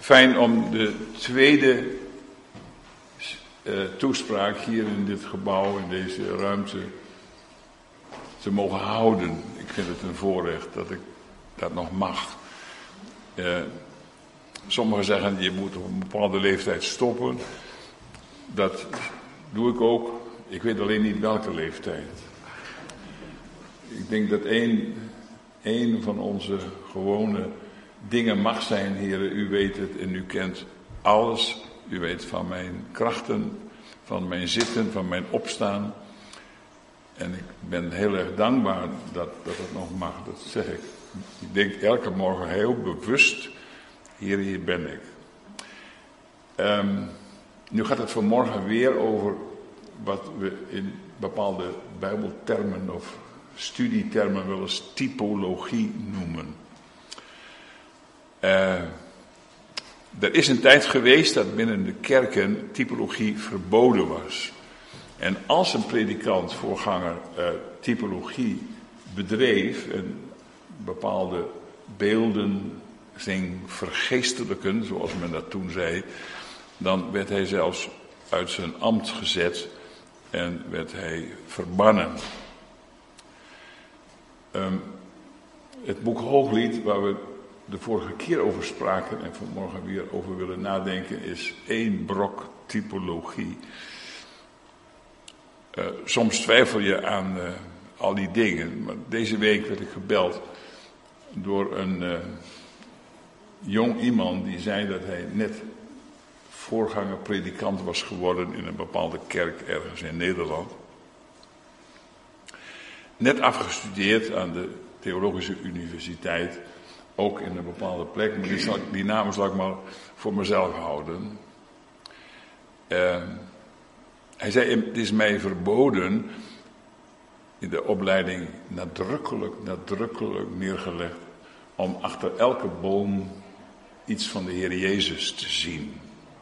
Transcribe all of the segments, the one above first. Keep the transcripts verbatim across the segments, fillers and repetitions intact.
Fijn om de tweede uh, toespraak hier in dit gebouw, in deze ruimte, te mogen houden. Ik vind het een voorrecht dat ik dat nog mag. Uh, sommigen zeggen, je moet op een bepaalde leeftijd stoppen. Dat doe ik ook. Ik weet alleen niet welke leeftijd. Ik denk dat één, één van onze gewone dingen mag zijn, heren. U weet het en u kent alles. U weet van mijn krachten, van mijn zitten, van mijn opstaan. En ik ben heel erg dankbaar dat, dat het nog mag, dat zeg ik. Ik denk elke morgen heel bewust, hier, hier ben ik. Um, nu gaat het vanmorgen weer over wat we in bepaalde bijbeltermen of studietermen wel eens typologie noemen. Uh, er is een tijd geweest dat binnen de kerken typologie verboden was. En als een predikant, voorganger, uh, typologie bedreef en bepaalde beelden ging vergeestelijken, zoals men dat toen zei, dan werd hij zelfs uit zijn ambt gezet en werd hij verbannen. Um, het boek Hooglied, waar we de vorige keer over spraken en vanmorgen weer over willen nadenken, is één brok typologie. Uh, soms twijfel je aan uh, al die dingen, maar deze week werd ik gebeld door een uh, jong iemand die zei dat hij net voorganger predikant was geworden in een bepaalde kerk ergens in Nederland. Net afgestudeerd aan de Theologische Universiteit, ook in een bepaalde plek, maar die, zal, die naam zal ik maar voor mezelf houden. Uh, hij zei, het is mij verboden, in de opleiding nadrukkelijk, nadrukkelijk neergelegd, om achter elke boom iets van de Heer Jezus te zien.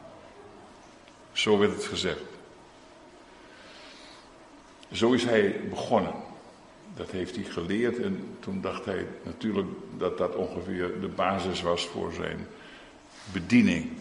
Zo werd het gezegd. Zo is hij begonnen. Dat heeft hij geleerd en toen dacht hij natuurlijk dat dat ongeveer de basis was voor zijn bediening.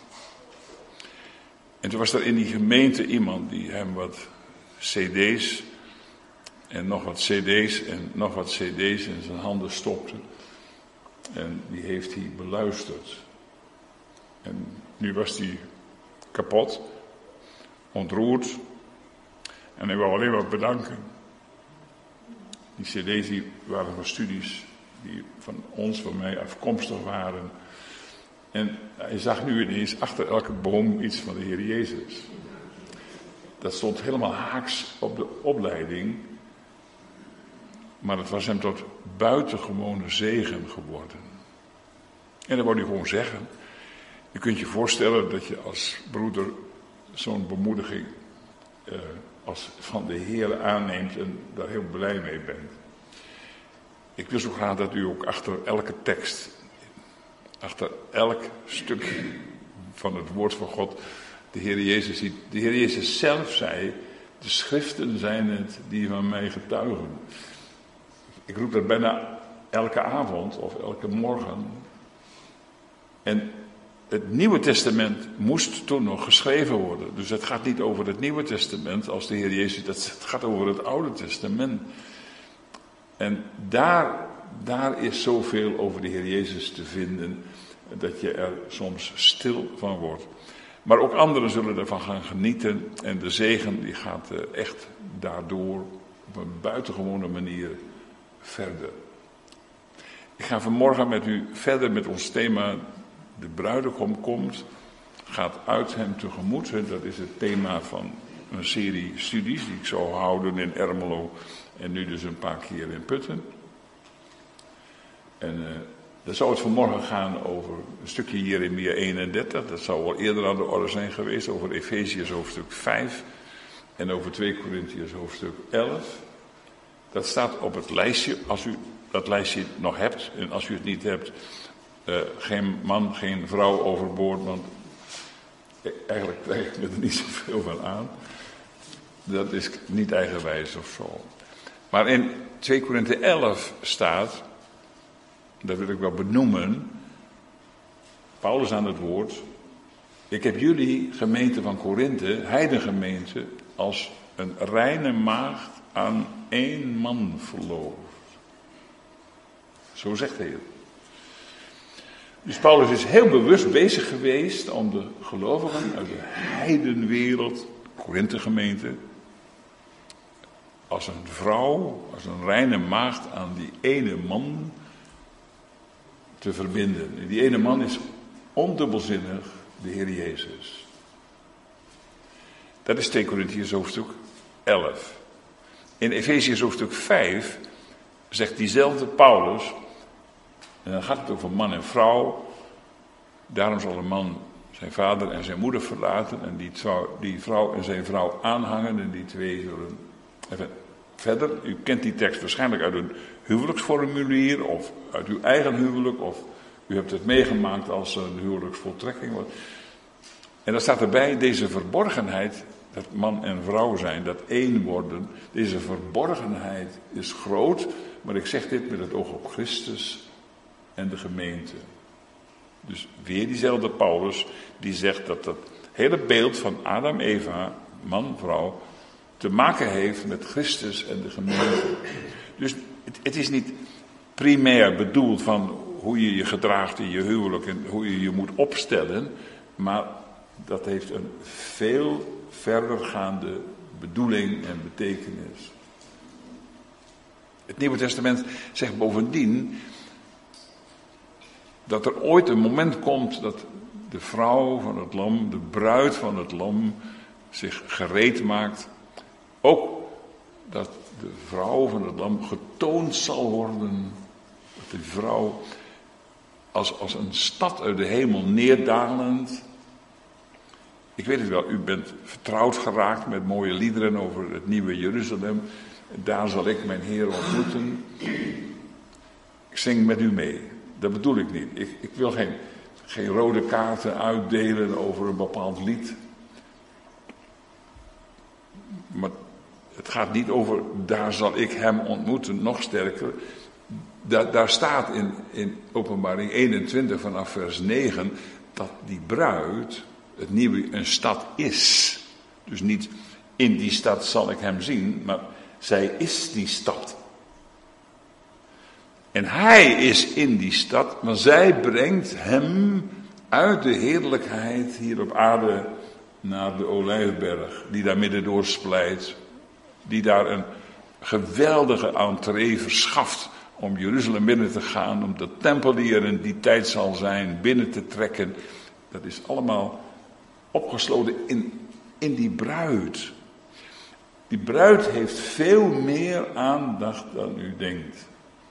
En toen was er in die gemeente iemand die hem wat cd's en nog wat cd's en nog wat cd's in zijn handen stopte. En die heeft hij beluisterd. En nu was hij kapot, ontroerd. En hij wou alleen maar bedanken. Die cd's die waren van studies die van ons, van mij afkomstig waren. En hij zag nu ineens achter elke boom iets van de Heer Jezus. Dat stond helemaal haaks op de opleiding. Maar het was hem tot buitengewone zegen geworden. En dat wou hij gewoon zeggen. Je kunt je voorstellen dat je als broeder zo'n bemoediging uh, als van de Heer aanneemt en daar heel blij mee bent. Ik wil zo graag dat u ook achter elke tekst, achter elk stukje van het woord van God, de Heer Jezus ziet. De Heer Jezus zelf zei, de schriften zijn het die van mij getuigen. Ik roep dat bijna elke avond of elke morgen. En het Nieuwe Testament moest toen nog geschreven worden. Dus het gaat niet over het Nieuwe Testament als de Heer Jezus. Het gaat over het Oude Testament. En daar, daar is zoveel over de Heer Jezus te vinden, dat je er soms stil van wordt. Maar ook anderen zullen ervan gaan genieten. En de zegen die gaat echt daardoor op een buitengewone manier verder. Ik ga vanmorgen met u verder met ons thema. De bruidegom komt, gaat uit hem tegemoet. Dat is het thema van een serie studies die ik zou houden in Ermelo en nu dus een paar keer in Putten. En uh, dan zou het vanmorgen gaan over een stukje Jeremia eenendertig. Dat zou al eerder aan de orde zijn geweest, over Efeziërs hoofdstuk vijf en over twee Korintiërs hoofdstuk elf. Dat staat op het lijstje, als u dat lijstje nog hebt. En als u het niet hebt, uh, geen man, geen vrouw overboord, want eigenlijk krijg ik er niet zoveel van aan. Dat is niet eigenwijs of zo. Maar in twee Korinthe elf staat, dat wil ik wel benoemen, Paulus aan het woord. Ik heb jullie, gemeente van Korinthe, heidengemeente, als een reine maagd aan één man verloofd. Zo zegt hij het. Dus Paulus is heel bewust bezig geweest om de gelovigen uit de heidenwereld, Korinthe gemeente, als een vrouw, als een reine maagd aan die ene man te verbinden. En die ene man is ondubbelzinnig de Heer Jezus. Dat is twee Korintiërs hoofdstuk elf. In Efeziërs hoofdstuk vijf zegt diezelfde Paulus, en dan gaat het over man en vrouw. Daarom zal een man zijn vader en zijn moeder verlaten en die, trouw, die vrouw en zijn vrouw aanhangen en die twee zullen... Even verder, u kent die tekst waarschijnlijk uit een huwelijksformulier of uit uw eigen huwelijk of u hebt het meegemaakt als een huwelijksvoltrekking. En dan staat erbij deze verborgenheid, dat man en vrouw zijn, dat één worden. Deze verborgenheid is groot, maar ik zeg dit met het oog op Christus en de gemeente. Dus weer diezelfde Paulus die zegt dat dat hele beeld van Adam, Eva, man, vrouw, te maken heeft met Christus en de gemeente. Dus het, het is niet primair bedoeld van hoe je je gedraagt in je huwelijk en hoe je je moet opstellen, maar dat heeft een veel verdergaande bedoeling en betekenis. Het Nieuwe Testament zegt bovendien dat er ooit een moment komt dat de vrouw van het lam, de bruid van het lam, zich gereed maakt. Ook dat de vrouw van het lam getoond zal worden. Dat die vrouw als, als een stad uit de hemel neerdalend. Ik weet het wel, u bent vertrouwd geraakt met mooie liederen over het nieuwe Jeruzalem. Daar zal ik mijn Heer ontmoeten. Ik zing met u mee. Dat bedoel ik niet. Ik, ik wil geen, geen rode kaarten uitdelen over een bepaald lied. Maar het gaat niet over, daar zal ik hem ontmoeten, nog sterker. Daar, daar staat in, in Openbaring eenentwintig vanaf vers negen, dat die bruid, het nieuwe, een stad is. Dus niet in die stad zal ik hem zien, maar zij is die stad. En hij is in die stad, maar zij brengt hem uit de heerlijkheid hier op aarde naar de Olijfberg, die daar midden door splijt, die daar een geweldige entree verschaft om Jeruzalem binnen te gaan, om de tempel die er in die tijd zal zijn binnen te trekken. Dat is allemaal opgesloten in, in die bruid. Die bruid heeft veel meer aandacht dan u denkt.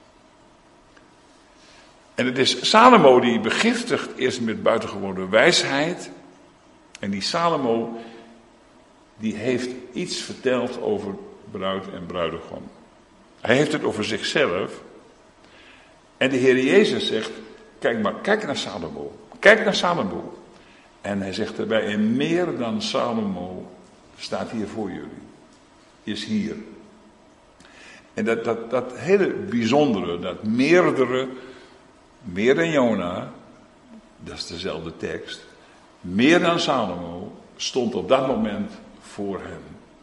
En het is Salomo die begiftigd is met buitengewone wijsheid. En die Salomo, die heeft iets verteld over bruid en bruidegom. Hij heeft het over zichzelf. En de Heer Jezus zegt, kijk maar, kijk naar Salomo. Kijk naar Salomo. En hij zegt erbij, en meer dan Salomo staat hier voor jullie. Is hier. En dat, dat, dat hele bijzondere, dat meerdere, meer dan Jona, dat is dezelfde tekst, meer dan Salomo stond op dat moment voor hem.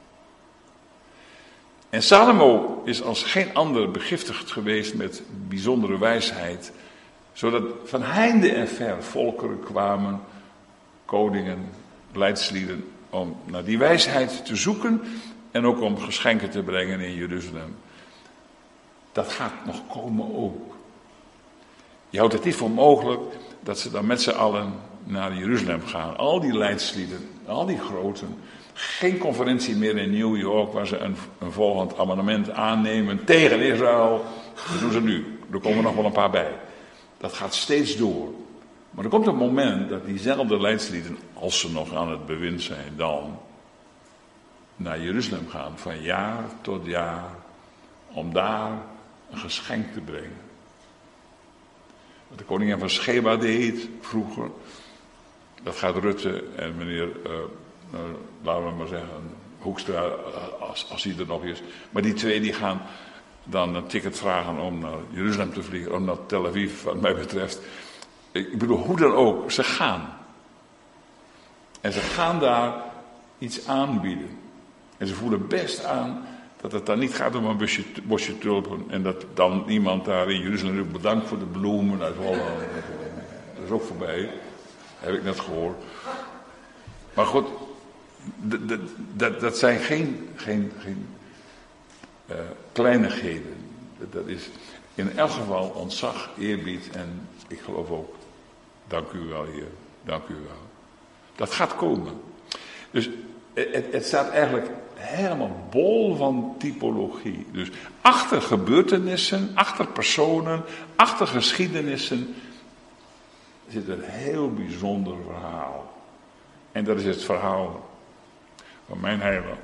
En Salomo is als geen ander begiftigd geweest met bijzondere wijsheid, zodat van heinde en ver volkeren kwamen, koningen, leidslieden, om naar die wijsheid te zoeken en ook om geschenken te brengen in Jeruzalem. Dat gaat nog komen ook. Je houdt het niet voor mogelijk dat ze dan met z'n allen naar Jeruzalem gaan. Al die leidslieden, al die groten. Geen conferentie meer in New York waar ze een, een volgend amendement aannemen tegen Israël. Dat doen ze nu. Er komen nog wel een paar bij. Dat gaat steeds door. Maar er komt een moment dat diezelfde leidslieden, als ze nog aan het bewind zijn, dan naar Jeruzalem gaan van jaar tot jaar om daar een geschenk te brengen. Wat de koningin van Sheba deed vroeger, dat gaat Rutte en meneer, uh, uh, laten we maar zeggen, Hoekstra, uh, als, als hij er nog is. Maar die twee die gaan dan een ticket vragen om naar Jeruzalem te vliegen, om naar Tel Aviv, wat mij betreft. Ik bedoel, hoe dan ook, ze gaan. En ze gaan daar iets aanbieden. En ze voelen best aan dat het dan niet gaat om een bosje, bosje tulpen. En dat dan iemand daar in Jeruzalem bedankt voor de bloemen uit Holland. Dat is ook voorbij. Heb ik net gehoord. Maar goed, dat, dat, dat, dat zijn geen, geen, geen uh, kleinigheden. Dat, dat is in elk geval ontzag, eerbied en ik geloof ook, dank u wel Heer, dank u wel. Dat gaat komen. Dus het, het staat eigenlijk helemaal bol van typologie. Dus achter gebeurtenissen, achter personen, achter geschiedenissen zit een heel bijzonder verhaal. En dat is het verhaal van mijn heiland.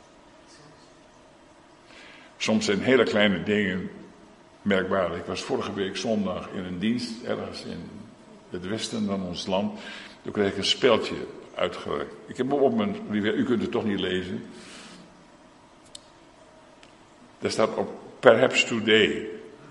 Soms zijn hele kleine dingen merkbaar. Ik was vorige week zondag in een dienst ergens in het westen van ons land. Toen kreeg ik een speldje uitgereikt. Ik heb hem op mijn, u kunt het toch niet lezen. Daar staat op Perhaps Today.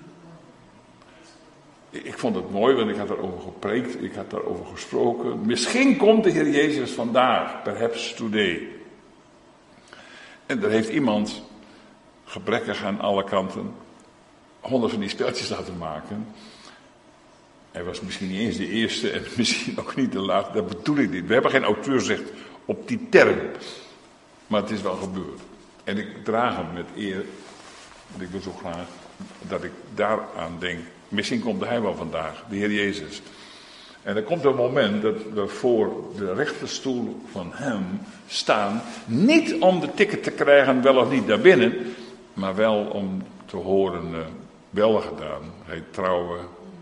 Ik vond het mooi, want ik had daarover gepreekt, ik had daarover gesproken. Misschien komt de Heer Jezus vandaag, perhaps today. En daar heeft iemand, gebrekkig aan alle kanten, honderd van die speltjes laten maken. Hij was misschien niet eens de eerste en misschien ook niet de laatste, dat bedoel ik niet. We hebben geen auteursrecht op die term, maar het is wel gebeurd. En ik draag hem met eer, want ik wil zo graag dat ik daaraan denk. Misschien komt hij wel vandaag, de Heer Jezus. En er komt een moment dat we voor de rechterstoel van hem staan. Niet om de ticket te krijgen, wel of niet daar binnen. Maar wel om te horen, uh, wel gedaan. Hij trouwe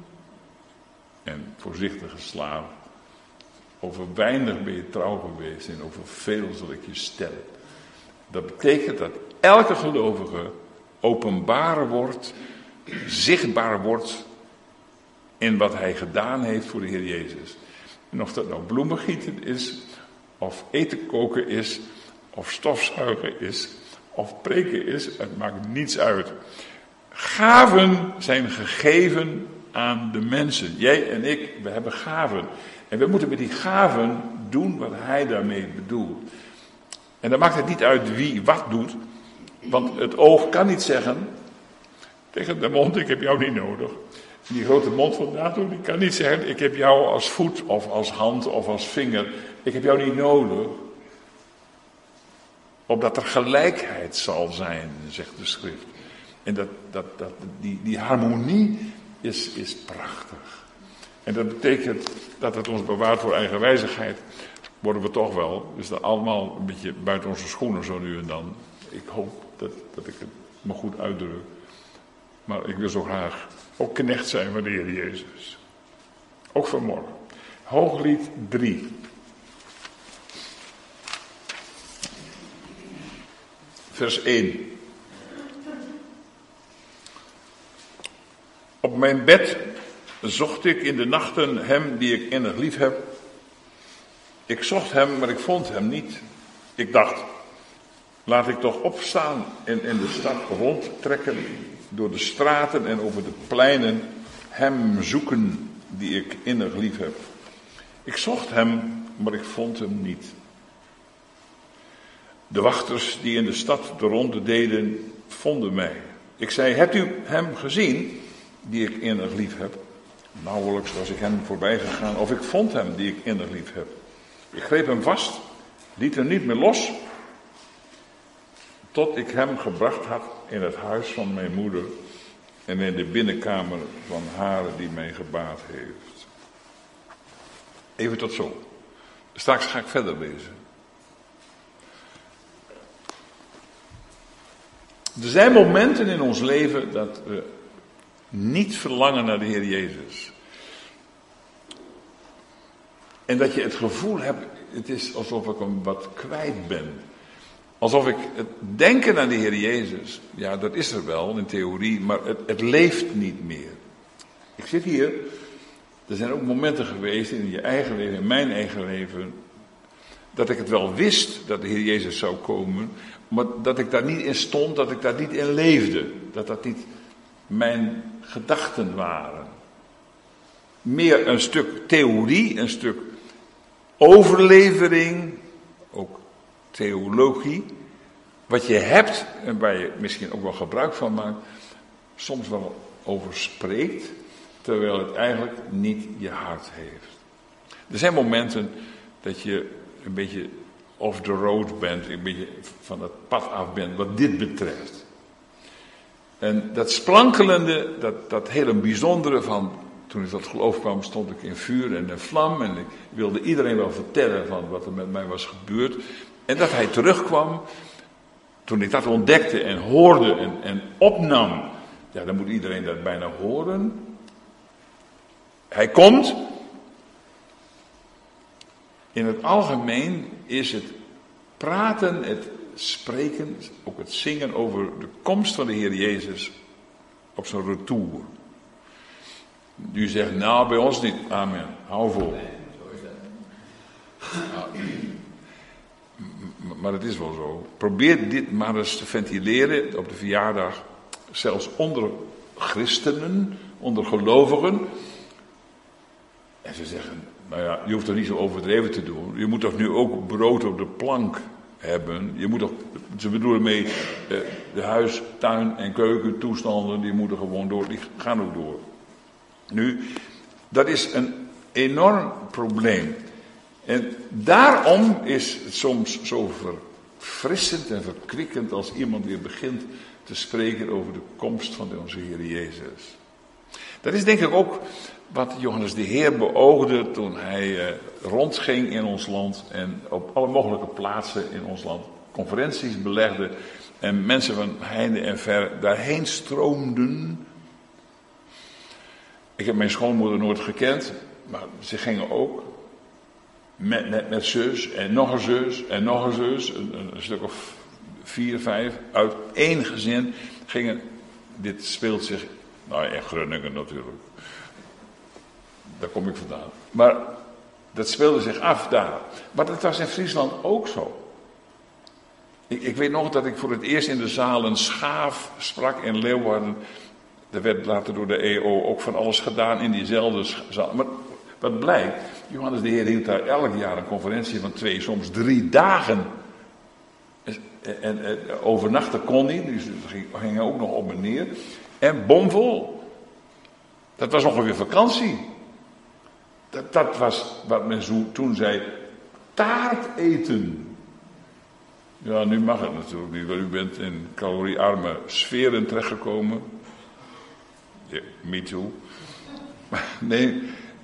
en voorzichtige slaaf. Over weinig ben je trouw geweest en over veel zal ik je stellen. Dat betekent dat elke gelovige openbaar wordt, zichtbaar wordt in wat hij gedaan heeft voor de Heer Jezus. En of dat nou bloemengieten is, of eten koken is, of stofzuigen is, of preken is, het maakt niets uit. Gaven zijn gegeven aan de mensen. Jij en ik, we hebben gaven. En we moeten met die gaven doen wat hij daarmee bedoelt. En dan maakt het niet uit wie wat doet, want het oog kan niet zeggen tegen de mond, ik heb jou niet nodig. En die grote mond van Dato, die kan niet zeggen, ik heb jou als voet of als hand of als vinger. Ik heb jou niet nodig. Opdat er gelijkheid zal zijn, zegt de schrift. En dat, dat, dat, die, die harmonie is, is prachtig. En dat betekent dat het ons bewaart voor eigenwijzigheid. Worden we toch wel. Dus dat allemaal een beetje buiten onze schoenen zo nu en dan. Ik hoop dat, dat ik het me goed uitdruk. Maar ik wil zo graag ook knecht zijn van de Heer Jezus. Ook vanmorgen. Hooglied drie. Vers één. Op mijn bed zocht ik in de nachten hem die ik innig lief heb. Ik zocht hem, maar ik vond hem niet. Ik dacht, laat ik toch opstaan en in de stad rondtrekken, door de straten en over de pleinen, hem zoeken die ik innig lief heb. Ik zocht hem, maar ik vond hem niet. De wachters die in de stad de ronde deden, vonden mij. Ik zei, hebt u hem gezien, die ik innig lief heb? Nauwelijks was ik hem voorbij gegaan, of ik vond hem die ik innig lief heb. Ik greep hem vast, liet hem niet meer los, tot ik hem gebracht had in het huis van mijn moeder en in de binnenkamer van haar die mij gebaat heeft. Even tot zo. Straks ga ik verder lezen. Er zijn momenten in ons leven dat we niet verlangen naar de Heer Jezus. En dat je het gevoel hebt, het is alsof ik hem wat kwijt ben. Alsof ik het denken aan de Heer Jezus, ja dat is er wel in theorie, maar het, het leeft niet meer. Ik zit hier, er zijn ook momenten geweest in je eigen leven, in mijn eigen leven, dat ik het wel wist dat de Heer Jezus zou komen, maar dat ik daar niet in stond, dat ik daar niet in leefde. Dat dat niet mijn gedachten waren. meer een stuk theorie, een stuk overlevering, ook theologie. Wat je hebt en waar je misschien ook wel gebruik van maakt, soms wel over spreekt, terwijl het eigenlijk niet je hart heeft. Er zijn momenten dat je een beetje off the road bent, een beetje van het pad af bent wat dit betreft. En dat sprankelende, dat, dat hele bijzondere van, toen ik tot geloof kwam, stond ik in vuur en in vlam en ik wilde iedereen wel vertellen van wat er met mij was gebeurd. En dat hij terugkwam, toen ik dat ontdekte en hoorde en, en opnam, ja, dan moet iedereen dat bijna horen. Hij komt. In het algemeen is het praten, het spreken, ook het zingen over de komst van de Heer Jezus op zijn retour. U zegt, nou bij ons niet, amen, hou vol. Maar het is wel zo. Probeer dit maar eens te ventileren op de verjaardag, zelfs onder christenen, onder gelovigen. En ze zeggen, nou ja, je hoeft er niet zo overdreven te doen. Je moet toch nu ook brood op de plank hebben. Je moet toch, ze bedoelen mee, de huis, tuin en keuken toestanden, die moeten gewoon door, die gaan ook door. Nu, dat is een enorm probleem. En daarom is het soms zo verfrissend en verkwikkend als iemand weer begint te spreken over de komst van onze Heer Jezus. Dat is denk ik ook wat Johannes de Heer beoogde toen hij eh, rondging in ons land en op alle mogelijke plaatsen in ons land conferenties belegde en mensen van heinde en ver daarheen stroomden. Ik heb mijn schoonmoeder nooit gekend, maar ze gingen ook met, met, met zus en nog een zus en nog een zus, een, een, een stuk of vier, vijf, uit één gezin gingen, dit speelt zich, nou in Groningen natuurlijk, daar kom ik vandaan, maar dat speelde zich af daar. Maar dat was in Friesland ook zo. Ik, ik weet nog dat ik voor het eerst in de zaal een schaaf sprak in Leeuwarden. Er werd later door de E O ook van alles gedaan in diezelfde zaal. Maar wat blijkt, Johannes de Heer hield daar elk jaar een conferentie van twee, soms drie dagen. En, en, en overnachten kon niet, dus ging, ging ook nog op en neer. En bomvol. Dat was ongeveer vakantie. Dat, dat was wat men zo, toen zei, taart eten. Ja, nu mag het natuurlijk niet, want u bent in caloriearme sferen terechtgekomen. Ja, me too. Maar nee,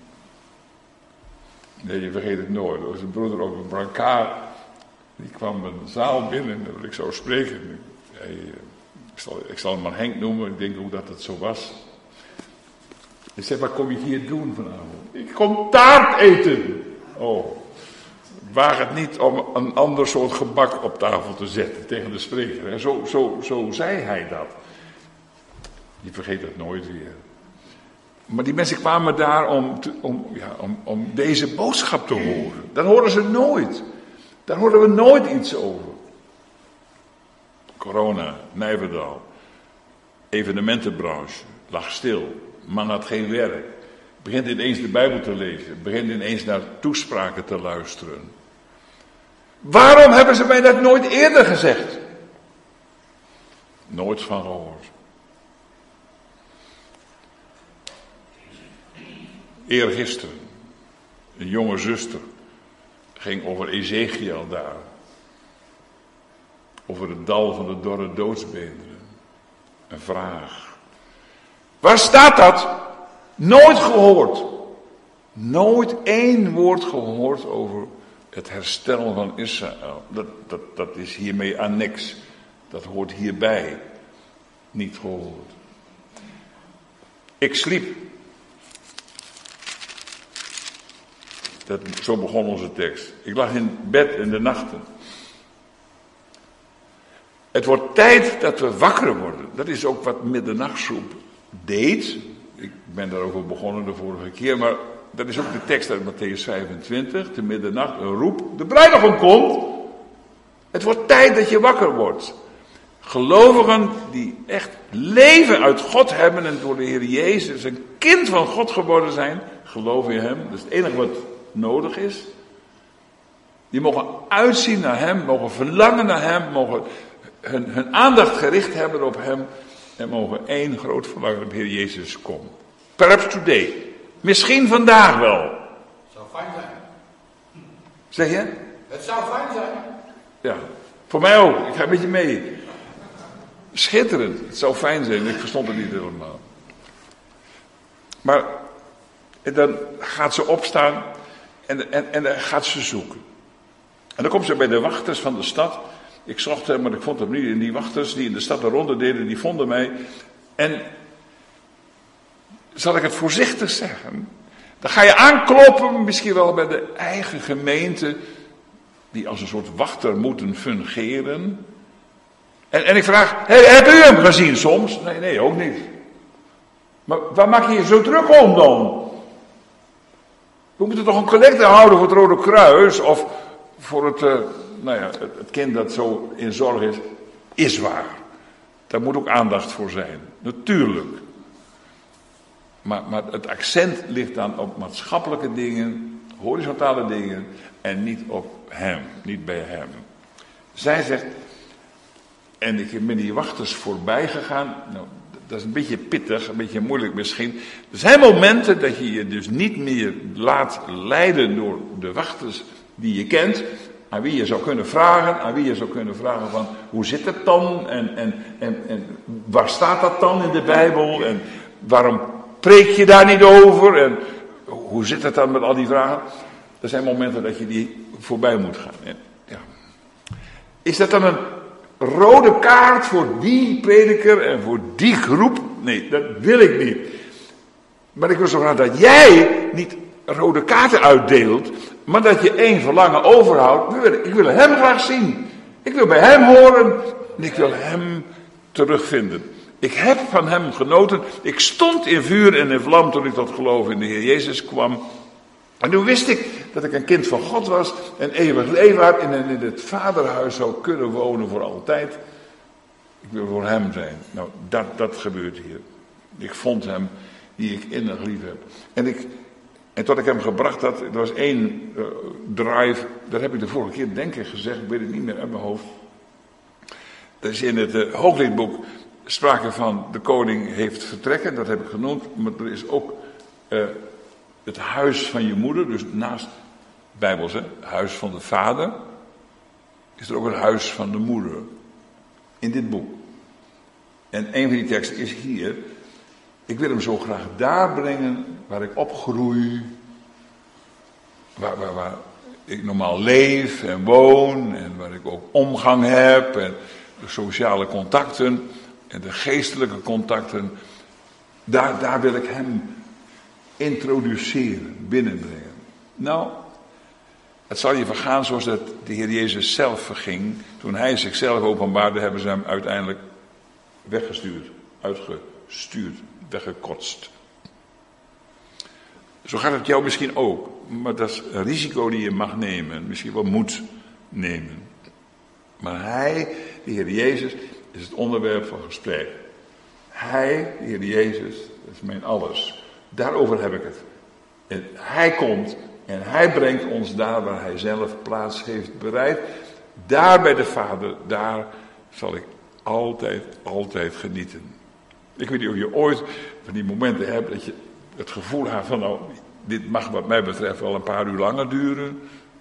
nee, je vergeet het nooit. Er was een broeder op een brancard, die kwam een zaal binnen, en ik zou spreken. Hij, ik, zal, ik zal hem maar Henk noemen, ik denk ook dat het zo was. Hij zei, wat kom je hier doen vanavond? Ik kom taart eten. Oh, waag het niet om een ander soort gebak op tafel te zetten tegen de spreker. En zo, zo, zo zei hij dat. Je vergeet dat nooit weer. Maar die mensen kwamen daar om, te, om, ja, om, om deze boodschap te horen. Dat horen ze nooit. Daar horen we nooit iets over. Corona, Nijverdal, evenementenbranche, lag stil. Man had geen werk. Begint ineens de Bijbel te lezen. Begint ineens naar toespraken te luisteren. Waarom hebben ze mij dat nooit eerder gezegd? Nooit van gehoord. Eergisteren, een jonge zuster, ging over Ezekiel daar. Over het dal van de dorre doodsbeenderen. Een vraag. Waar staat dat? Nooit gehoord. Nooit één woord gehoord over het herstel van Israël. Dat, dat, dat is hiermee annex. Dat hoort hierbij. Niet gehoord. Ik sliep. Dat, zo begon onze tekst. Ik lag in bed in de nachten. Het wordt tijd dat we wakker worden. Dat is ook wat middernachtsroep deed. Ik ben daarover begonnen de vorige keer, maar dat is ook de tekst uit Mattheüs vijfentwintig. Te middernacht een roep. De bruidegom komt. Het wordt tijd dat je wakker wordt. Gelovigen die echt leven uit God hebben en door de Heer Jezus een kind van God geworden zijn, geloof in hem. Dat is het enige wat nodig is. Die mogen uitzien naar hem, mogen verlangen naar hem, mogen hun, hun aandacht gericht hebben op hem. En mogen één groot verlangen op Heer Jezus komen. Perhaps today. Misschien vandaag wel. Het zou fijn zijn. Zeg je? Het zou fijn zijn. Ja, voor mij ook. Ik ga met je mee. Schitterend. Het zou fijn zijn. Ik verstond het niet helemaal. Maar dan gaat ze opstaan en, en, en dan gaat ze zoeken. En dan komt ze bij de wachters van de stad. Ik zocht hem, maar ik vond hem niet. En die wachters die in de stad de ronde deden, die vonden mij. En zal ik het voorzichtig zeggen? Dan ga je aankloppen, misschien wel bij de eigen gemeente, die als een soort wachter moeten fungeren. En, en ik vraag, hey, heb u hem gezien soms? Nee, nee, ook niet. Maar waar maak je je zo druk om dan? We moeten toch een collecte houden voor het Rode Kruis, of voor het, uh, nou ja, het, het kind dat zo in zorg is. Is waar. Daar moet ook aandacht voor zijn. Natuurlijk. Maar, maar het accent ligt dan op maatschappelijke dingen, horizontale dingen, en niet op hem, niet bij hem. Zij zegt, en ik ben die wachters voorbij gegaan, nou, dat is een beetje pittig, een beetje moeilijk misschien. Er zijn momenten dat je je dus niet meer laat leiden door de wachters die je kent, aan wie je zou kunnen vragen, aan wie je zou kunnen vragen van, hoe zit het dan, en, en, en, en waar staat dat dan in de Bijbel, en waarom preek je daar niet over, en hoe zit het dan met al die vragen? Er zijn momenten dat je die voorbij moet gaan. En, ja. Is dat dan een rode kaart voor die prediker en voor die groep? Nee, dat wil ik niet. Maar ik wil zo graag dat jij niet rode kaarten uitdeelt, maar dat je één verlangen overhoudt. Ik wil hem graag zien. Ik wil bij hem horen en ik wil hem terugvinden. Ik heb van hem genoten. Ik stond in vuur en in vlam toen ik tot geloof in de Heer Jezus kwam. En toen wist ik dat ik een kind van God was en eeuwig leven had en in het vaderhuis zou kunnen wonen voor altijd. Ik wil voor hem zijn. Nou, dat, dat gebeurt hier. Ik vond hem die ik innig lief heb. En, ik, en tot ik hem gebracht had, er was één uh, drive, dat heb ik de vorige keer denk ik gezegd, ik weet het niet meer uit mijn hoofd. Dat is in het uh, Hoogliedboek sprake van de koning heeft vertrekken, dat heb ik genoemd, maar er is ook uh, het huis van je moeder, dus naast Bijbels, hè, het huis van de vader, is er ook het huis van de moeder. In dit boek. En een van die teksten is hier. Ik wil hem zo graag daar brengen waar ik opgroei. Waar, waar, waar ik normaal leef en woon. En waar ik ook omgang heb. En de sociale contacten. En de geestelijke contacten. Daar, daar wil ik hem introduceren, binnenbrengen. Nou, het zal je vergaan zoals dat de Heer Jezus zelf verging. Toen hij zichzelf openbaarde, hebben ze hem uiteindelijk weggestuurd, uitgestuurd, weggekotst. Zo gaat het jou misschien ook, maar dat is een risico die je mag nemen, misschien wel moet nemen. Maar hij, de Heer Jezus, is het onderwerp van gesprek. Hij, de Heer Jezus, dat is mijn alles. Daarover heb ik het. En hij komt en hij brengt ons daar waar hij zelf plaats heeft bereid. Daar bij de Vader, daar zal ik altijd, altijd genieten. Ik weet niet of je ooit van die momenten hebt dat je het gevoel hebt van, nou, dit mag wat mij betreft wel een paar uur langer duren.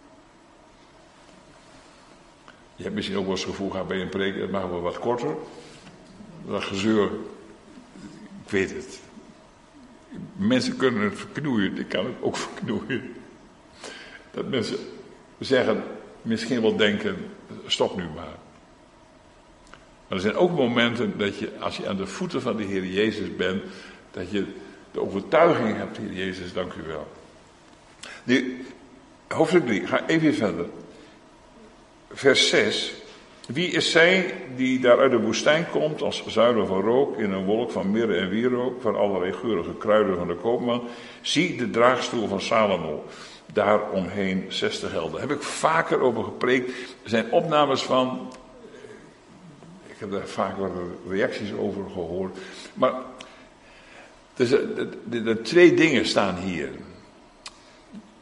Je hebt misschien ook wel eens het gevoel gehad bij een preek, het mag wel wat korter. Dat gezeur, ik weet het. Mensen kunnen het verknoeien, ik kan het ook verknoeien. Dat mensen zeggen, misschien wel denken, stop nu maar. Maar er zijn ook momenten dat je, als je aan de voeten van de Heer Jezus bent, dat je de overtuiging hebt, Heer Jezus, dank u wel. Nu, hoofdstuk drie, ga even verder. Vers zes. Wie is zij die daar uit de woestijn komt als zuilen van rook in een wolk van mirre en wierook van allerlei geurige kruiden van de koopman? Zie de draagstoel van Salomo. Daaromheen zestig helden. Daar heb ik vaker over gepreekt. Er zijn opnames van. Ik heb daar vaak wat reacties over gehoord. Maar dus, de, de, de twee dingen staan hier.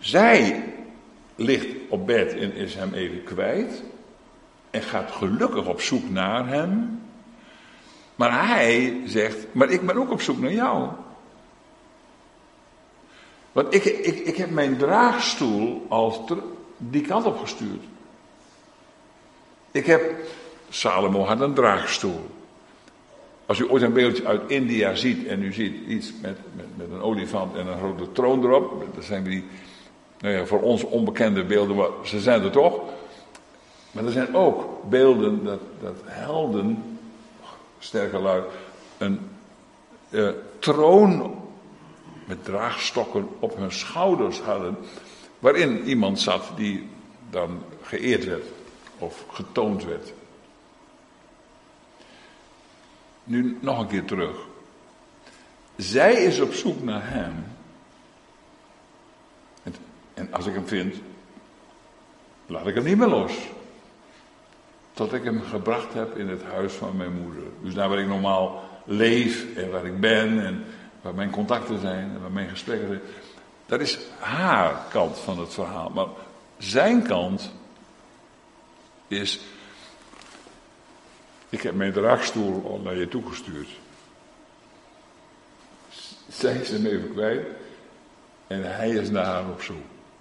Zij ligt op bed en is hem even kwijt. En gaat gelukkig op zoek naar hem. Maar hij zegt, maar ik ben ook op zoek naar jou. Want ik, ik, ik heb mijn draagstoel al ter, die kant op gestuurd. Ik heb, Salomo had een draagstoel. Als u ooit een beeldje uit India ziet en u ziet iets met, met, met een olifant en een grote troon erop. Dat zijn die, nou ja, voor ons onbekende beelden, maar ze zijn er toch. Maar er zijn ook beelden dat, dat helden, sterke lui, een uh, troon met draagstokken op hun schouders hadden. Waarin iemand zat die dan geëerd werd of getoond werd. Nu nog een keer terug. Zij is op zoek naar hem. En, en als ik hem vind, laat ik hem niet meer los. Tot ik hem gebracht heb in het huis van mijn moeder. Dus daar waar ik normaal leef en waar ik ben en waar mijn contacten zijn en waar mijn gesprekken zijn. Dat is haar kant van het verhaal. Maar zijn kant is, ik heb mijn draagstoel al naar je toegestuurd. Zij is hem even kwijt en hij is naar haar op zoek.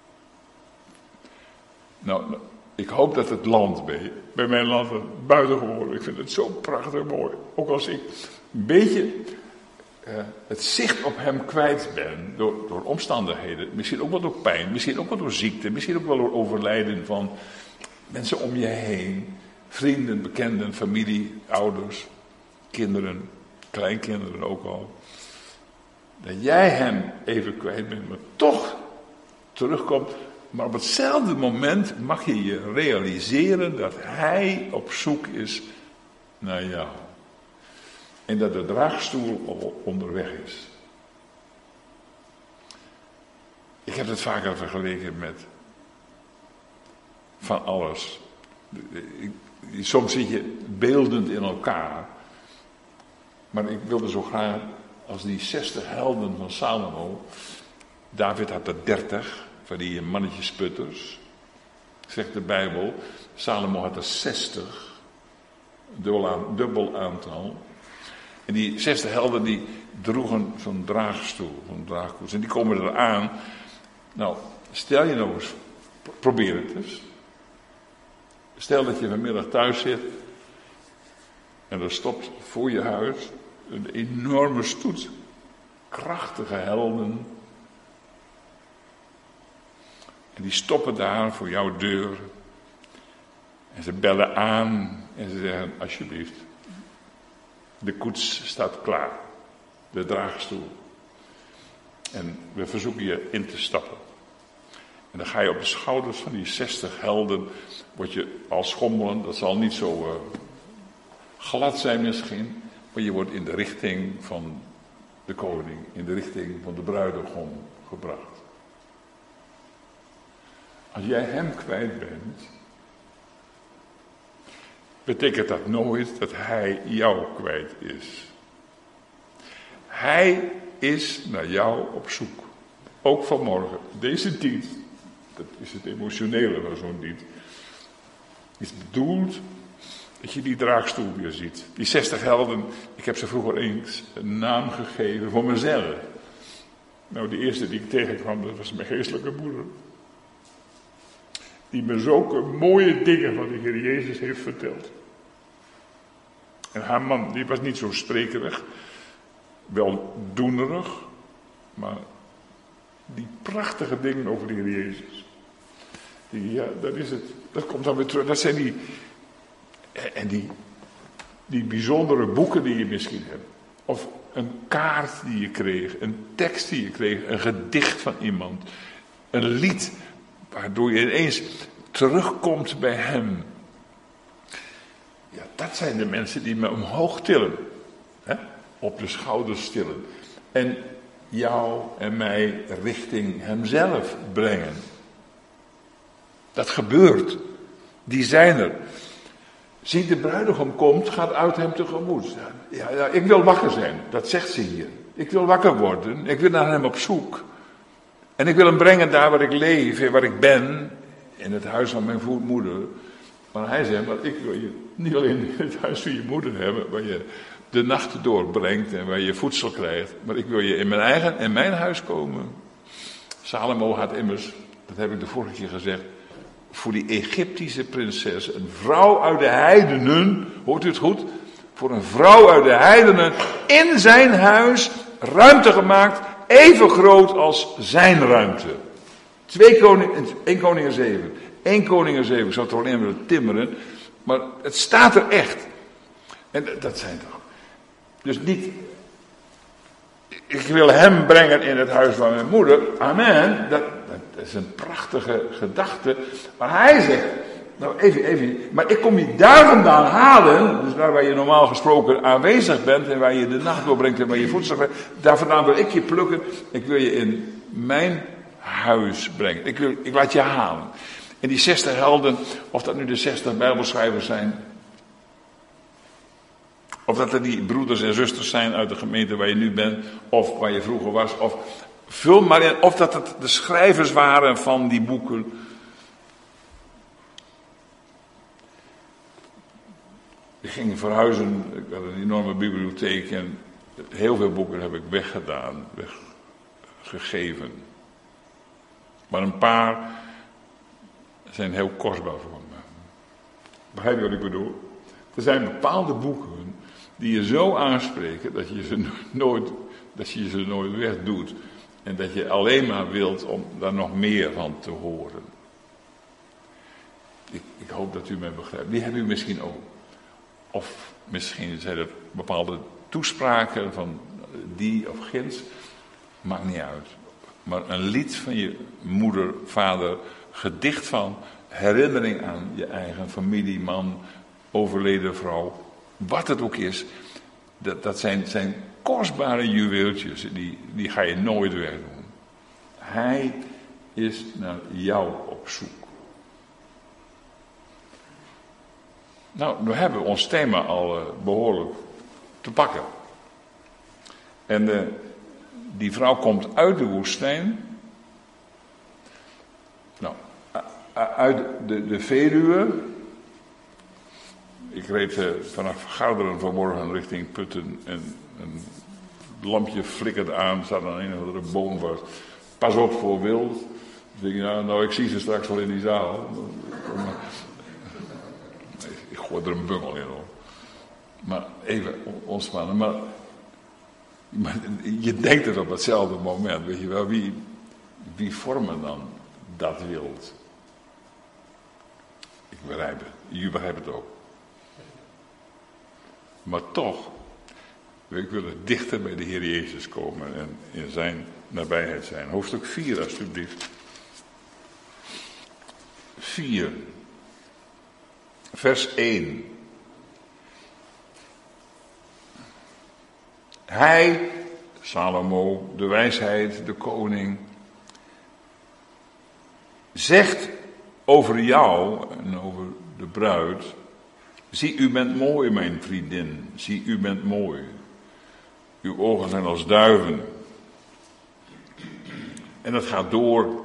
Nou, nou ik hoop dat het land bij, bij mijn land buitengewoon. Ik vind het zo prachtig mooi. Ook als ik een beetje uh, het zicht op hem kwijt ben door, door omstandigheden. Misschien ook wel door pijn, misschien ook wel door ziekte, misschien ook wel door overlijden van mensen om je heen. Vrienden, bekenden, familie, ouders, kinderen, kleinkinderen ook al. Dat jij hem even kwijt bent, maar toch terugkomt. Maar op hetzelfde moment mag je je realiseren dat hij op zoek is naar jou. En dat de draagstoel al onderweg is. Ik heb het vaker vergeleken met van alles. Soms zit je beeldend in elkaar. Maar ik wilde zo graag als die zestig helden van Salomo. David had er dertig. Van die mannetjesputters, zegt de Bijbel. Salomo had er zestig, dubbel, aan, dubbel aantal. En die zestig helden die droegen zo'n draagstoel, zo'n draagkoets. En die komen er aan. Nou, stel je nou eens, probeer het eens. Stel dat je vanmiddag thuis zit en er stopt voor je huis een enorme stoet krachtige helden. En die stoppen daar voor jouw deur. En ze bellen aan en ze zeggen, alsjeblieft, de koets staat klaar. De draagstoel. En we verzoeken je in te stappen. En dan ga je op de schouders van die zestig helden, word je al schommelen. Dat zal niet zo uh, glad zijn misschien. Maar je wordt in de richting van de koning, in de richting van de bruidegom gebracht. Als jij hem kwijt bent, betekent dat nooit dat hij jou kwijt is. Hij is naar jou op zoek. Ook vanmorgen. Deze dienst, dat is het emotionele van zo'n dienst, is bedoeld dat je die draagstoel weer ziet. Die zestig helden, ik heb ze vroeger eens een naam gegeven voor mezelf. Nou, de eerste die ik tegenkwam, dat was mijn geestelijke moeder. Die me zulke mooie dingen van de Heer Jezus heeft verteld. En haar man, die was niet zo sprekerig. Wel doenerig. Maar die prachtige dingen over de Heer Jezus. Die, ja, dat is het. Dat komt dan weer terug. Dat zijn die... En die, die bijzondere boeken die je misschien hebt. Of een kaart die je kreeg. Een tekst die je kreeg. Een gedicht van iemand. Een lied. Waardoor je ineens terugkomt bij hem. Ja, dat zijn de mensen die me omhoog tillen. Hè? Op de schouders tillen. En jou en mij richting hemzelf brengen. Dat gebeurt. Die zijn er. Zie, de bruidegom komt, gaat uit hem tegemoet. Ja, ja, ik wil wakker zijn, dat zegt ze hier. Ik wil wakker worden, ik wil naar hem op zoek. En ik wil hem brengen daar waar ik leef en waar ik ben, in het huis van mijn moeder. Maar hij zegt, maar ik wil je niet alleen in het huis van je moeder hebben, waar je de nachten doorbrengt en waar je voedsel krijgt, maar ik wil je in mijn eigen, in mijn huis komen. Salomo had immers, dat heb ik de vorige keer gezegd, voor die Egyptische prinses, een vrouw uit de heidenen, hoort u het goed? Voor een vrouw uit de heidenen in zijn huis ruimte gemaakt, even groot als zijn ruimte. Twee koning, één Koningen zeven. één Koningen zeven, ik zou het er alleen willen timmeren, maar het staat er echt. En dat zijn toch. Dus niet, ik wil hem brengen in het huis van mijn moeder, amen, dat, dat is een prachtige gedachte. Maar hij zegt, nou even, even, maar ik kom je daar vandaan halen, dus daar waar je normaal gesproken aanwezig bent en waar je de nacht doorbrengt en waar je voedsel krijgt, daar vandaan wil ik je plukken, ik wil je in mijn huis brengen. Ik, wil, ik laat je halen. En die zestig helden, of dat nu de zestig bijbelschrijvers zijn, of dat er die broeders en zusters zijn uit de gemeente waar je nu bent, of waar je vroeger was, of vul maar in, of dat het de schrijvers waren van die boeken. Ik ging verhuizen, ik had een enorme bibliotheek en heel veel boeken heb ik weggedaan, weggegeven. Maar een paar zijn heel kostbaar voor me. Begrijp je wat ik bedoel? Er zijn bepaalde boeken die je zo aanspreken dat je ze nooit, dat je ze nooit wegdoet. En dat je alleen maar wilt om daar nog meer van te horen. Ik, ik hoop dat u mij begrijpt. Die hebben u misschien ook. Of misschien zijn er bepaalde toespraken van die of ginds. Maakt niet uit. Maar een lied van je moeder, vader, gedicht van herinnering aan je eigen familie, man, overleden vrouw, wat het ook is, dat, dat zijn, zijn kostbare juweeltjes, die, die ga je nooit wegdoen. Hij is naar jou op zoek. Nou, we hebben ons thema al uh, behoorlijk te pakken. En uh, die vrouw komt uit de woestijn. Nou, uit de, de Veluwe. Ik reed uh, vanaf Garderen vanmorgen richting Putten en een lampje flikkerde aan, er staat aan een of andere boom vast. Pas op voor wild. Ik denk, nou, nou, ik zie ze straks wel in die zaal. Ik gooi er een bungel in hoor. Maar even ontspannen. Maar, maar je denkt het op hetzelfde moment, weet je wel. Wie, wie vormen dan dat wild? Ik begrijp het. Je begrijpt het ook. Maar toch, ik wil er dichter bij de Heer Jezus komen en in zijn nabijheid zijn. Hoofdstuk vier, alsjeblieft. vier. Vers één. Hij, Salomo, de wijsheid, de koning, zegt over jou en over de bruid: zie, u bent mooi, mijn vriendin. Zie, u bent mooi. Uw ogen zijn als duiven. En dat gaat door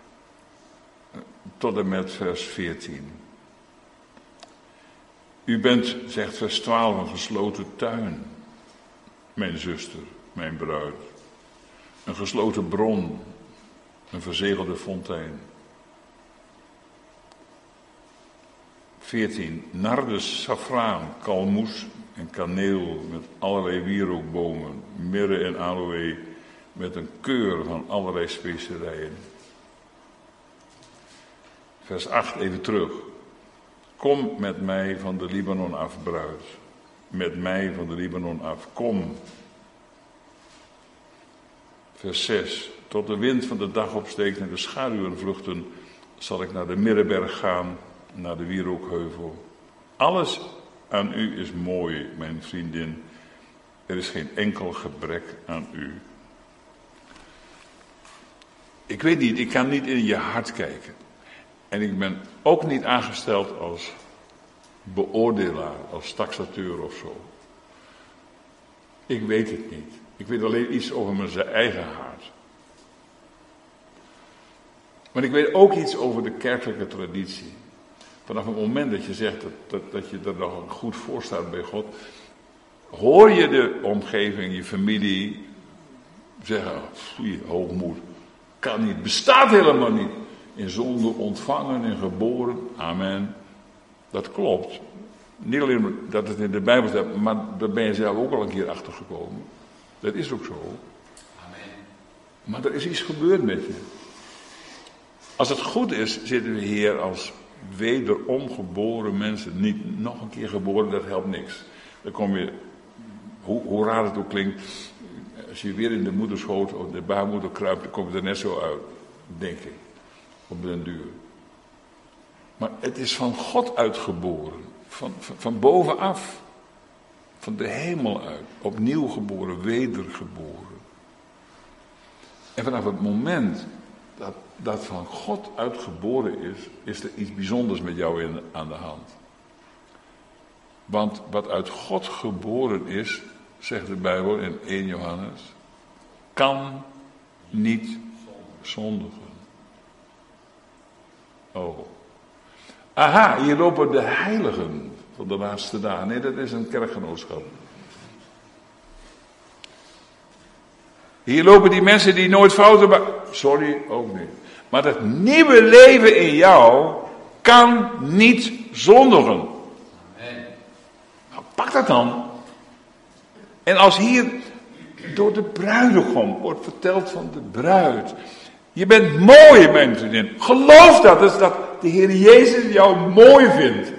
tot en met vers veertien. U bent, zegt vers twaalf, een gesloten tuin, mijn zuster, mijn bruid. Een gesloten bron, een verzegelde fontein. veertien. Nardes, safraan, kalmoes en kaneel met allerlei wierookbomen, mirre en aloë met een keur van allerlei specerijen. Vers acht, even terug. Kom met mij van de Libanon af, bruid. Met mij van de Libanon af, kom. Vers zes. Tot de wind van de dag opsteekt en de schaduwen vluchten, zal ik naar de Mirreberg gaan, naar de wierookheuvel. Alles aan u is mooi, mijn vriendin. Er is geen enkel gebrek aan u. Ik weet niet, ik kan niet in je hart kijken. En ik ben ook niet aangesteld als beoordelaar, als taxateur of zo. Ik weet het niet. Ik weet alleen iets over mijn eigen hart. Maar ik weet ook iets over de kerkelijke traditie. Vanaf het moment dat je zegt dat, dat, dat je er nog goed voor staat bij God, hoor je de omgeving, je familie zeggen, foei, hoogmoed, kan niet, bestaat helemaal niet. In zonde ontvangen en geboren, amen. Dat klopt. Niet alleen dat het in de Bijbel staat, maar daar ben je zelf ook al een keer achter gekomen. Dat is ook zo. Amen. Maar er is iets gebeurd met je. Als het goed is, zitten we hier als wederom geboren mensen. Niet nog een keer geboren, dat helpt niks. Dan kom je, hoe, hoe raar het ook klinkt, als je weer in de moederschoot of de baarmoeder kruipt, dan kom je er net zo uit, denk ik. Op den duur. Maar het is van God uitgeboren. Van, van, van bovenaf. Van de hemel uit. Opnieuw geboren, wedergeboren. En vanaf het moment dat dat van God uitgeboren is, is er iets bijzonders met jou in, aan de hand. Want wat uit God geboren is, zegt de Bijbel in eerste Johannes, kan niet zondigen. Oh. Aha, hier lopen de heiligen van de laatste dagen. Nee, dat is een kerkgenootschap. Hier lopen die mensen die nooit fouten maken. Sorry, ook niet. Maar dat nieuwe leven in jou kan niet zondigen. Amen. Nou, pak dat dan. En als hier door de bruidegom wordt verteld van de bruid. Je bent mooi, mijn vriendin. Geloof dat, dus dat de Heer Jezus jou mooi vindt.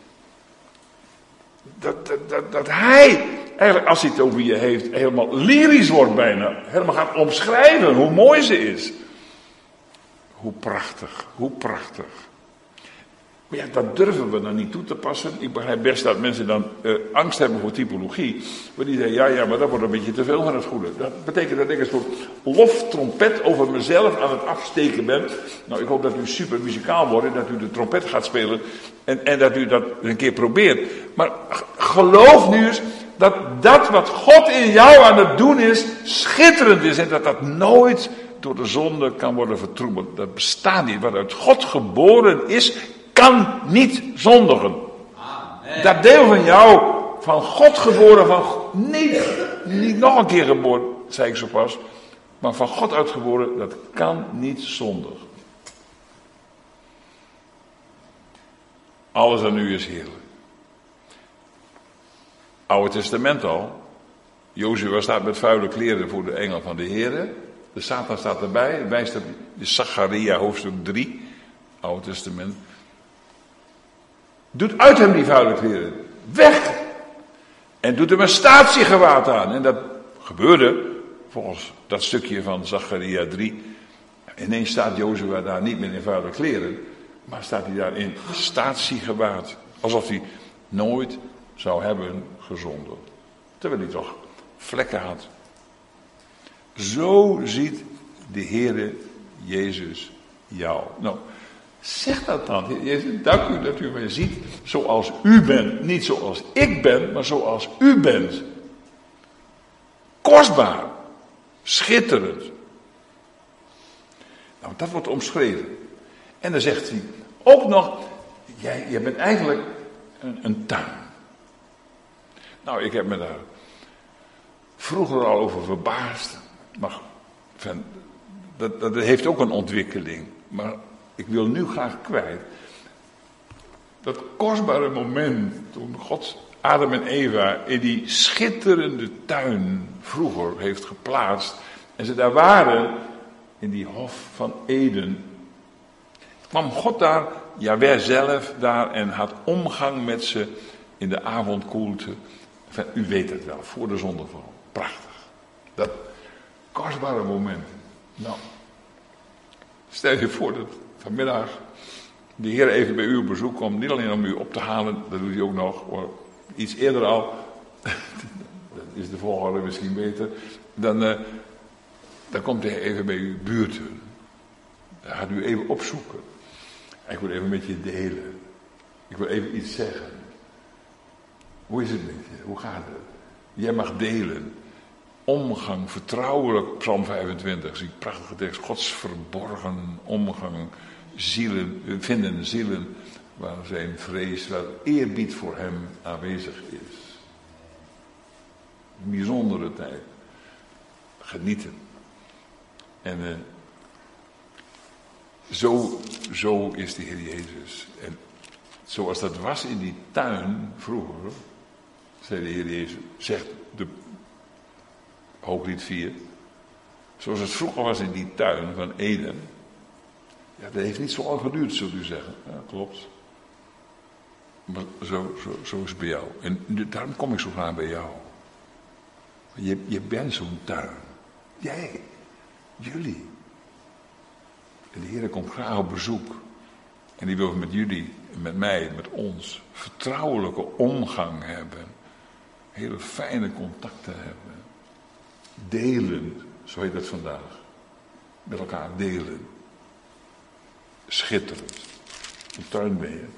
Dat, dat, dat, dat Hij, eigenlijk als hij het over je heeft, helemaal lyrisch wordt bijna. Helemaal gaat omschrijven hoe mooi ze is. Hoe prachtig, hoe prachtig. Maar ja, dat durven we dan niet toe te passen. Ik begrijp best dat mensen dan uh, angst hebben voor typologie. Maar die zeggen, ja, ja, maar dat wordt een beetje te veel van het goede. Dat betekent dat ik een soort loftrompet over mezelf aan het afsteken ben. Nou, ik hoop dat u super muzikaal wordt en dat u de trompet gaat spelen. En, en dat u dat een keer probeert. Maar geloof nu eens dat dat wat God in jou aan het doen is, schitterend is. En dat dat nooit door de zonde kan worden vertroebeld. Dat bestaat niet. Wat uit God geboren is, kan niet zondigen. Amen. Dat deel van jou, van God geboren, van niet, niet nog een keer geboren, zei ik zo pas, maar van God uitgeboren, dat kan niet zondigen. Alles aan u is heerlijk. Oude Testament al. Jozua staat met vuile kleren voor de engel van de Heer. De Satan staat erbij. Het wijst op Zacharia hoofdstuk drie. Oude Testament. Doet uit hem die vuile kleren. Weg! En doet hem een statiegewaad aan. En dat gebeurde volgens dat stukje van Zacharia drie. Ineens staat Jozua daar niet meer in vuile kleren. Maar staat hij daar in statiegewaad. Alsof hij nooit zou hebben gezondigd. Terwijl hij toch vlekken had. Zo ziet de Heere Jezus jou. Nou, zeg dat dan. Jezus, dank u dat u mij ziet zoals u bent. Niet zoals ik ben, maar zoals u bent. Kostbaar. Schitterend. Nou, dat wordt omschreven. En dan zegt hij ook nog, jij, jij bent eigenlijk een, een tuin. Nou, ik heb me daar vroeger al over verbaasd. Maar van, dat, dat heeft ook een ontwikkeling. Maar ik wil nu graag kwijt. Dat kostbare moment toen God Adam en Eva in die schitterende tuin vroeger heeft geplaatst. En ze daar waren in die hof van Eden. Kwam God daar, Jahweh zelf daar en had omgang met ze in de avondkoelte. Enfin, u weet het wel, voor de zondeval. Prachtig. Dat kostbare moment. Nou, stel je voor dat vanmiddag de Heer even bij u op bezoek komt. Niet alleen om u op te halen, dat doet hij ook nog. Hoor, iets eerder al. Dat is de volgorde misschien beter. Dan, uh, dan komt hij even bij uw buurt. Dan gaat u even opzoeken. Ik wil even met je delen. Ik wil even iets zeggen. Hoe is het met je? Hoe gaat het? Jij mag delen. omgang, vertrouwelijk, Psalm vijfentwintig, zie ik prachtige tekst, Gods verborgen omgang, zielen, vinden zielen waar zijn vrees, waar eerbied voor hem aanwezig is. Een bijzondere tijd. Genieten. En uh, zo, zo is de Heer Jezus. En zoals dat was in die tuin vroeger, zei de Heer Jezus, zegt de Hooglied vier, zoals het vroeger was in die tuin van Eden. Ja, dat heeft niet zo lang geduurd, zult u zeggen. Ja, klopt. Maar zo, zo, zo is het bij jou. En daarom kom ik zo graag bij jou. Je, je bent zo'n tuin. Jij, jullie. En de Heer komt graag op bezoek. En die wil met jullie, met mij, met ons, vertrouwelijke omgang hebben. Hele fijne contacten hebben. Delen, zo heet het vandaag. Met elkaar delen. Schitterend. Een tuin ben je.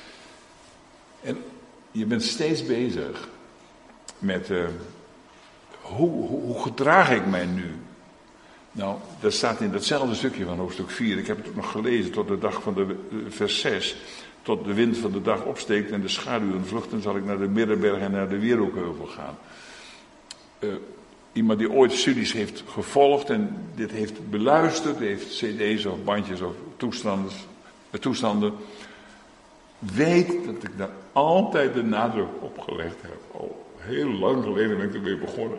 En je bent steeds bezig met uh, hoe, hoe, hoe gedraag ik mij nu? Nou, dat staat in datzelfde stukje van hoofdstuk vier. Ik heb het ook nog gelezen tot de dag van de vers zes. Tot de wind van de dag opsteekt en de schaduwen vluchten, zal ik naar de Middenberg en naar de Wierookheuvel gaan. Uh, iemand die ooit studies heeft gevolgd en dit heeft beluisterd, heeft cd's of bandjes of toestanden, uh, toestanden, weet dat ik daar altijd de nadruk op gelegd heb. Al heel lang geleden ben ik ermee begonnen.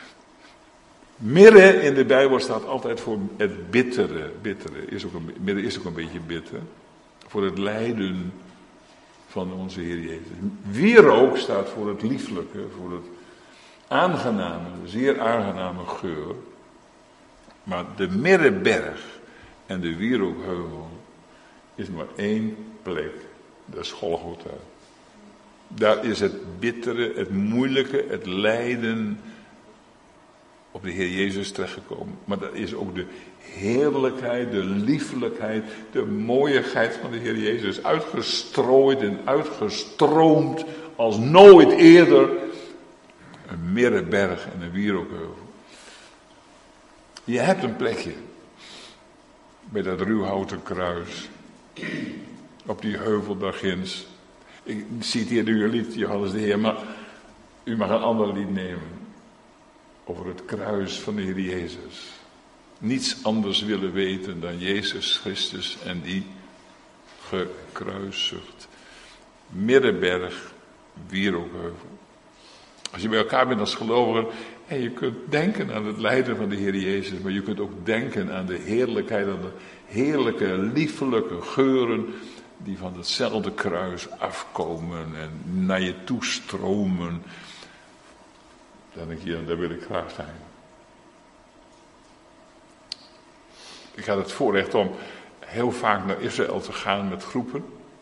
Midden in de Bijbel staat altijd voor het bittere. Bittere is ook een, midden is ook een beetje bitter. Voor het lijden van onze Heer Jezus. Wierook staat voor het lieflijke, voor het aangename, zeer aangename geur. Maar de Middenberg en de Wierookheuvel is maar één plek. Dat is Golgotha. Daar is het bittere, het moeilijke, het lijden op de Heer Jezus terechtgekomen. Maar dat is ook de heerlijkheid, de liefelijkheid, de mooiigheid van de Heer Jezus. Uitgestrooid en uitgestroomd als nooit eerder. Een Middenberg en een Wierookheuvel. Je hebt een plekje bij dat ruwhouten kruis. Op die heuvel daar ginds. Ik citeerde uw lied, Johannes de Heer, maar u mag een ander lied nemen. Over het kruis van de Heer Jezus. Niets anders willen weten dan Jezus Christus en die gekruisigd. Middenberg, Wierookheuvel. Als je bij elkaar bent als gelovigen, en je kunt denken aan het lijden van de Heer Jezus, maar je kunt ook denken aan de heerlijkheid, aan de heerlijke, liefelijke geuren die van hetzelfde kruis afkomen en naar je toe stromen. Dan denk je, daar wil ik graag zijn. Ik had het voorrecht om heel vaak naar Israël te gaan met groepen.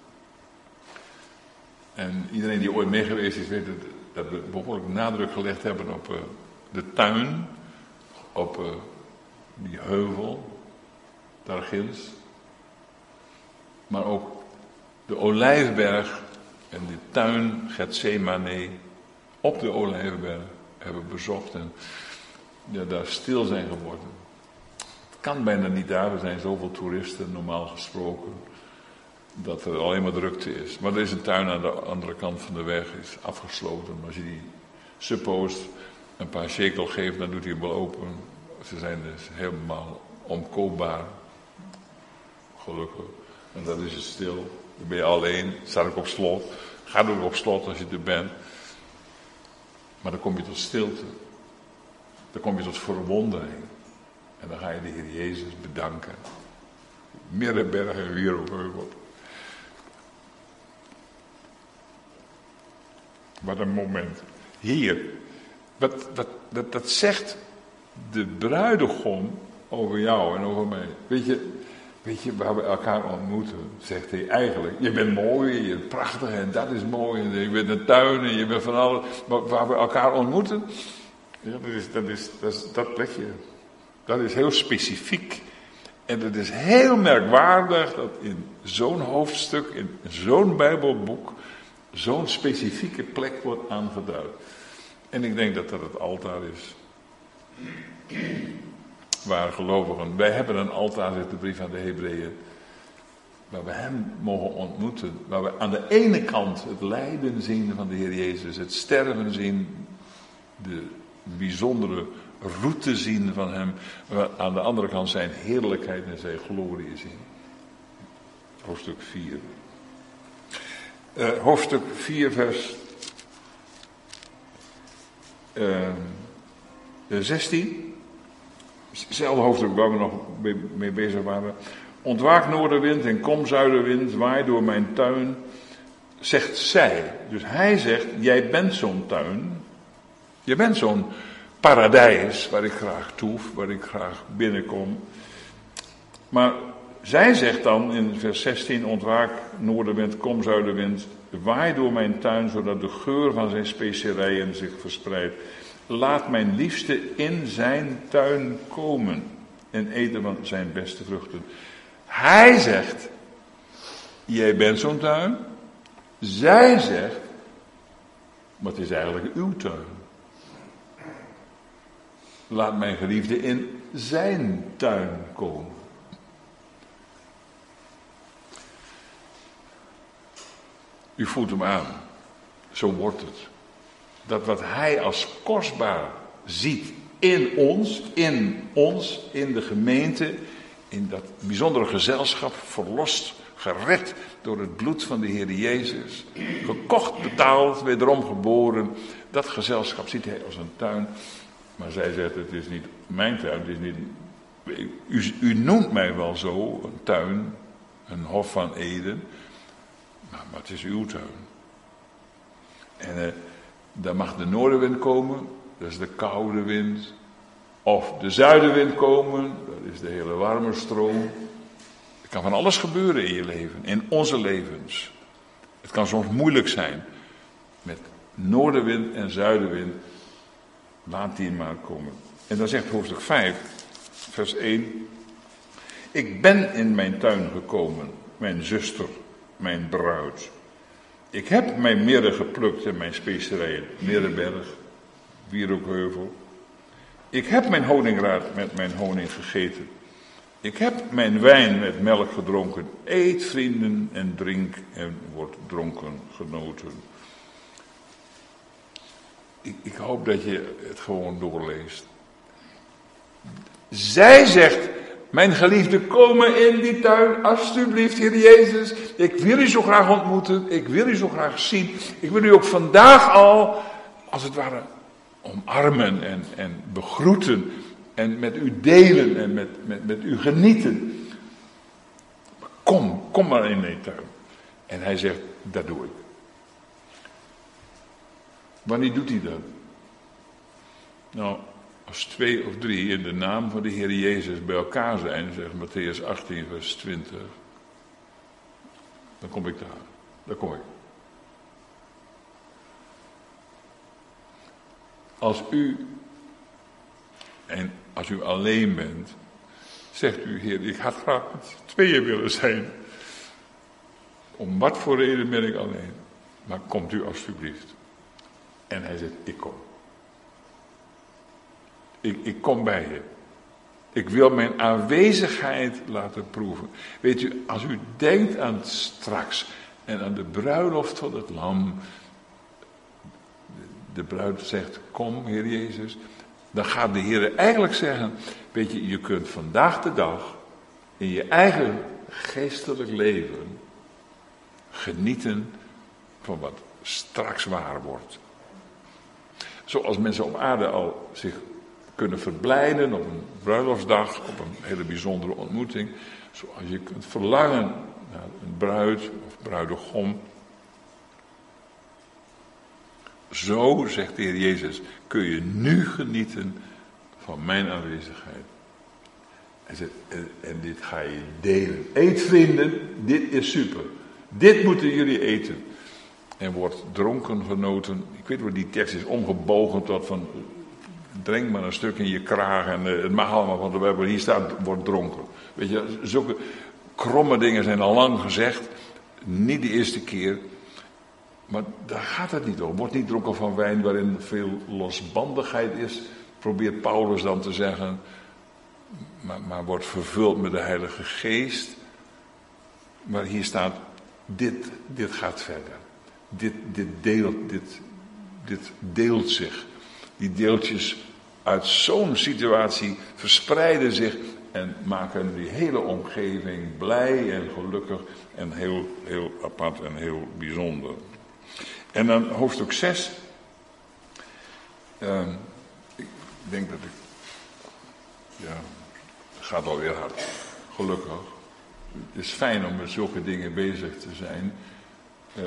En iedereen die ooit mee geweest is, weet dat we behoorlijk nadruk gelegd hebben op uh, de tuin, op uh, die heuvel, daar ginds. Maar ook de Olijfberg en de tuin Getsemane op de Olijfberg hebben bezocht en ja, daar stil zijn geworden. Het kan bijna niet daar, er zijn zoveel toeristen normaal gesproken, dat er alleen maar drukte is. Maar er is een tuin aan de andere kant van de weg, is afgesloten. Als je die suppost een paar shekel geeft, dan doet hij hem wel open. Ze zijn dus helemaal omkoopbaar. Gelukkig. En dat is het stil. Dan ben je alleen, staat ook op slot. Ga ook op slot als je er bent. Maar dan kom je tot stilte. Dan kom je tot verwondering. En dan ga je de Heer Jezus bedanken. Middenberg en Wierookheuvel. Wat een moment. Hier. Wat, wat, dat, dat zegt de bruidegom over jou en over mij. Weet je, weet je waar we elkaar ontmoeten? Zegt hij eigenlijk. Je bent mooi, je bent prachtig en dat is mooi. En je bent een tuin en je bent van alles. Maar waar we elkaar ontmoeten? Ja, dat is dat, is, dat, is dat plekje. Dat is heel specifiek. En het is heel merkwaardig dat in zo'n hoofdstuk, in zo'n Bijbelboek, zo'n specifieke plek wordt aangeduid. En ik denk dat dat het altaar is. Waar gelovigen, wij hebben een altaar, zegt de brief aan de Hebreeën, waar we hem mogen ontmoeten. Waar we aan de ene kant het lijden zien van de Heer Jezus, het sterven zien, de bijzondere route zien van hem. Maar aan de andere kant zijn heerlijkheid en zijn glorie zien. Hoofdstuk vier. Uh, hoofdstuk vier, vers uh, zestien. Hetzelfde hoofdstuk waar we nog mee, mee bezig waren. Ontwaak noordenwind en kom zuidenwind, waai door mijn tuin, zegt zij. Dus hij zegt, jij bent zo'n tuin. Je bent zo'n paradijs waar ik graag toef, waar ik graag binnenkom. Maar zij zegt dan in vers zestien, ontwaak noordenwind, kom zuidenwind, waai door mijn tuin, zodat de geur van zijn specerijen zich verspreidt. Laat mijn liefste in zijn tuin komen en eten van zijn beste vruchten. Hij zegt, jij bent zo'n tuin. Zij zegt, maar het is eigenlijk uw tuin. Laat mijn geliefde in zijn tuin komen. U voelt hem aan. Zo wordt het. Dat wat hij als kostbaar ziet in ons, in ons, in de gemeente, in dat bijzondere gezelschap, verlost, gered door het bloed van de Heer Jezus, gekocht, betaald, wederom geboren, dat gezelschap ziet hij als een tuin. Maar zij zegt, het is niet mijn tuin, het is niet, u, u noemt mij wel zo, een tuin, een hof van Eden, maar, maar het is uw tuin. En uh, dan mag de noordenwind komen, dat is de koude wind. Of de zuidenwind komen, dat is de hele warme stroom. Er kan van alles gebeuren in je leven, in onze levens. Het kan soms moeilijk zijn. Met noordenwind en zuidenwind, laat die maar komen. En dan zegt hoofdstuk vijf, vers één. Ik ben in mijn tuin gekomen, mijn zuster, mijn bruid. Ik heb mijn mirre geplukt en mijn specerijen, Mirreberg, Wierookheuvel. Ik heb mijn honingraad met mijn honing gegeten. Ik heb mijn wijn met melk gedronken. Eet, vrienden, en drink en wordt dronken genoten. Ik, ik hoop dat je het gewoon doorleest. Zij zegt, mijn geliefde, komen in die tuin, alsjeblieft, Heer Jezus. Ik wil u zo graag ontmoeten, ik wil u zo graag zien. Ik wil u ook vandaag al, als het ware, omarmen en, en begroeten. En met u delen en met, met, met u genieten. Kom, kom maar in die tuin. En hij zegt, dat doe ik. Wanneer doet hij dat? Nou, als twee of drie in de naam van de Heer Jezus bij elkaar zijn, zegt Mattheüs achttien, vers twintig. Dan kom ik daar. Daar kom ik. Als u, en als u alleen bent, zegt u, Heer, ik had graag met tweeën willen zijn. Om wat voor reden ben ik alleen? Maar komt u alsjeblieft. En hij zegt, ik kom. Ik, ik kom bij je. Ik wil mijn aanwezigheid laten proeven. Weet u, als u denkt aan straks en aan de bruiloft van het lam. De bruid zegt, kom Heer Jezus. Dan gaat de Heer eigenlijk zeggen, weet je, je kunt vandaag de dag in je eigen geestelijk leven genieten van wat straks waar wordt. Zoals mensen op aarde al zich kunnen verblijden op een bruiloftsdag, op een hele bijzondere ontmoeting. Zoals je kunt verlangen naar een bruid of bruidegom. Zo, zegt de Heer Jezus, kun je nu genieten van mijn aanwezigheid. Hij zegt, en, en dit ga je delen. Eet, vrienden, dit is super. Dit moeten jullie eten. En wordt dronken genoten. Ik weet wel, die tekst is omgebogen tot van, drink maar een stuk in je kraag en uh, het mag allemaal, want we hebben hier staat, wordt dronken. Weet je, zulke kromme dingen zijn al lang gezegd. Niet de eerste keer. Maar daar gaat het niet om. Word niet dronken van wijn waarin veel losbandigheid is. probeert Paulus dan te zeggen, maar, maar wordt vervuld met de Heilige Geest. Maar hier staat, dit, dit gaat verder. Dit, dit, deelt, dit, dit deelt zich. Die deeltjes uit zo'n situatie verspreiden zich en maken die hele omgeving blij en gelukkig en heel, heel apart en heel bijzonder. En dan hoofdstuk zes. Uh, ik denk dat ik, ja, het gaat alweer hard, gelukkig. Het is fijn om met zulke dingen bezig te zijn. Uh,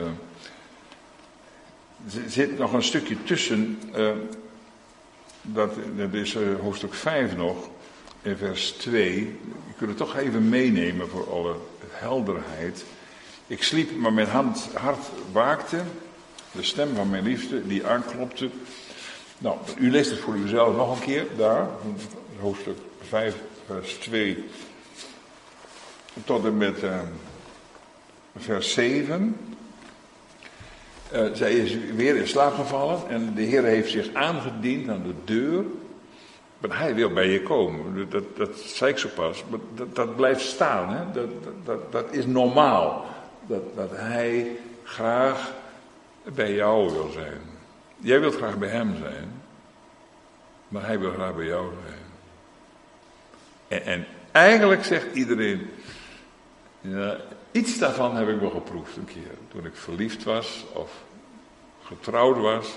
er zit nog een stukje tussen, uh, dat, dat is uh, hoofdstuk vijf nog, in vers twee. Je kunt het toch even meenemen voor alle helderheid. Ik sliep, maar mijn hand, hart waakte. De stem van mijn liefste, die aanklopte. Nou, u leest het voor uzelf nog een keer, daar, hoofdstuk vijf, vers twee, tot en met uh, vers zeven. Uh, zij is weer in slaap gevallen en de Heer heeft zich aangediend aan de deur. Maar hij wil bij je komen, dat, dat zei ik zo pas, maar dat, dat blijft staan, hè? Dat, dat, dat is normaal. Dat, dat hij graag bij jou wil zijn. Jij wilt graag bij hem zijn, maar hij wil graag bij jou zijn. En, en eigenlijk zegt iedereen, ja, iets daarvan heb ik wel geproefd een keer. Toen ik verliefd was of getrouwd was.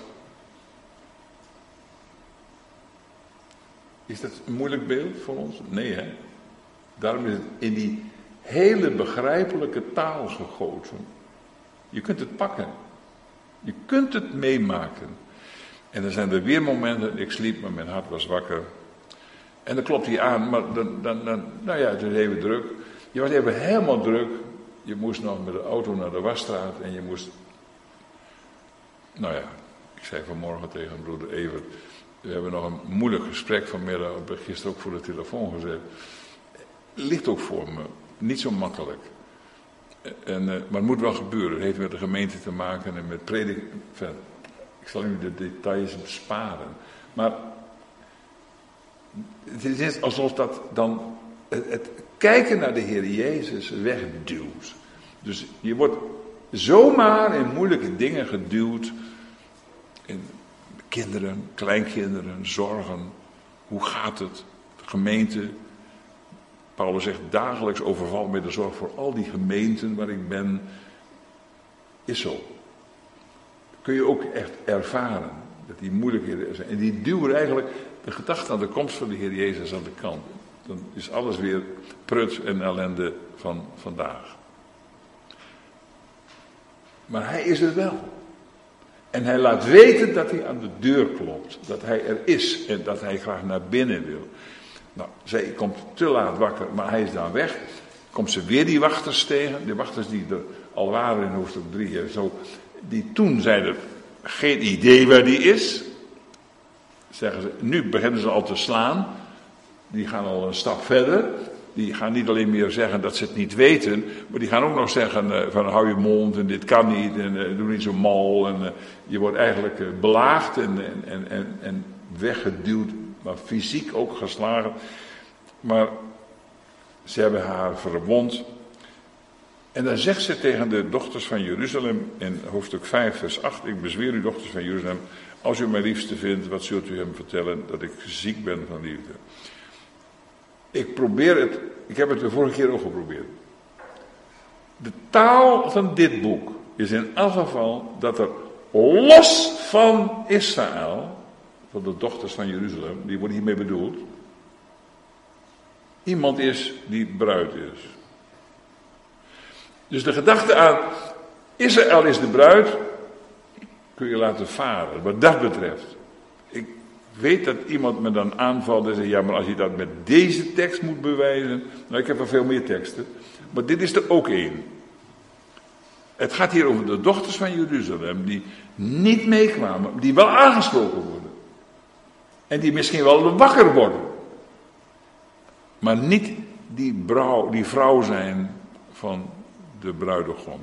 Is dat een moeilijk beeld voor ons? Nee, hè? Daarom is het in die hele begrijpelijke taal gegoten. Je kunt het pakken. Je kunt het meemaken. En dan zijn er weer momenten, ik sliep, maar mijn hart was wakker. En dan klopt hij aan, maar dan, dan, dan, nou ja, het is even druk. Je was even helemaal druk. Je moest nog met de auto naar de wasstraat en je moest... Nou ja, ik zei vanmorgen tegen broeder Evert, we hebben nog een moeilijk gesprek vanmiddag, ik heb gisteren ook voor de telefoon gezet. Ligt ook voor me, niet zo makkelijk. En, uh, maar het moet wel gebeuren, het heeft met de gemeente te maken en met predik... Enfin, ik zal u de details besparen. Maar het is net alsof dat dan het, het kijken naar de Heer Jezus wegduwt. Dus je wordt zomaar in moeilijke dingen geduwd. In kinderen, kleinkinderen, zorgen. Hoe gaat het? De gemeente. Paulus zegt dagelijks overvalt mij de zorg voor al die gemeenten waar ik ben. Is zo. Kun je ook echt ervaren. Dat die moeilijkheden zijn. En die duwen eigenlijk de gedachte aan de komst van de Heer Jezus aan de kant. Dan is alles weer prut en ellende van vandaag. Maar hij is er wel. En hij laat weten dat hij aan de deur klopt. Dat hij er is en dat hij graag naar binnen wil. Nou, zij komt te laat wakker, maar hij is dan weg. Komt ze weer die wachters tegen. De wachters die er al waren in hoofdstuk drie. Zo, die toen zeiden, geen idee waar die is. Zeggen ze, nu beginnen ze al te slaan. Die gaan al een stap verder. Die gaan niet alleen meer zeggen dat ze het niet weten, maar die gaan ook nog zeggen uh, van hou je mond en dit kan niet en uh, doe niet zo mal. En uh, je wordt eigenlijk uh, belaagd en, en, en, en weggeduwd, maar fysiek ook geslagen. Maar ze hebben haar verwond. En dan zegt ze tegen de dochters van Jeruzalem in hoofdstuk vijf vers acht, ik bezweer u dochters van Jeruzalem, als u mijn liefste vindt, wat zult u hem vertellen dat ik ziek ben van liefde. Ik probeer het, ik heb het de vorige keer ook geprobeerd. De taal van dit boek is in elk geval dat er los van Israël, van de dochters van Jeruzalem, die wordt hiermee bedoeld, iemand is die bruid is. Dus de gedachte aan Israël is de bruid, kun je laten varen, wat dat betreft. Ik weet dat iemand me dan aanvalt en zegt, ja, maar als je dat met deze tekst moet bewijzen, nou, ik heb er veel meer teksten, maar dit is er ook één. Het gaat hier over de dochters van Jeruzalem, die niet meekwamen, die wel aangesproken worden. En die misschien wel wakker worden. Maar niet die, brouw, die vrouw zijn van de bruidegom.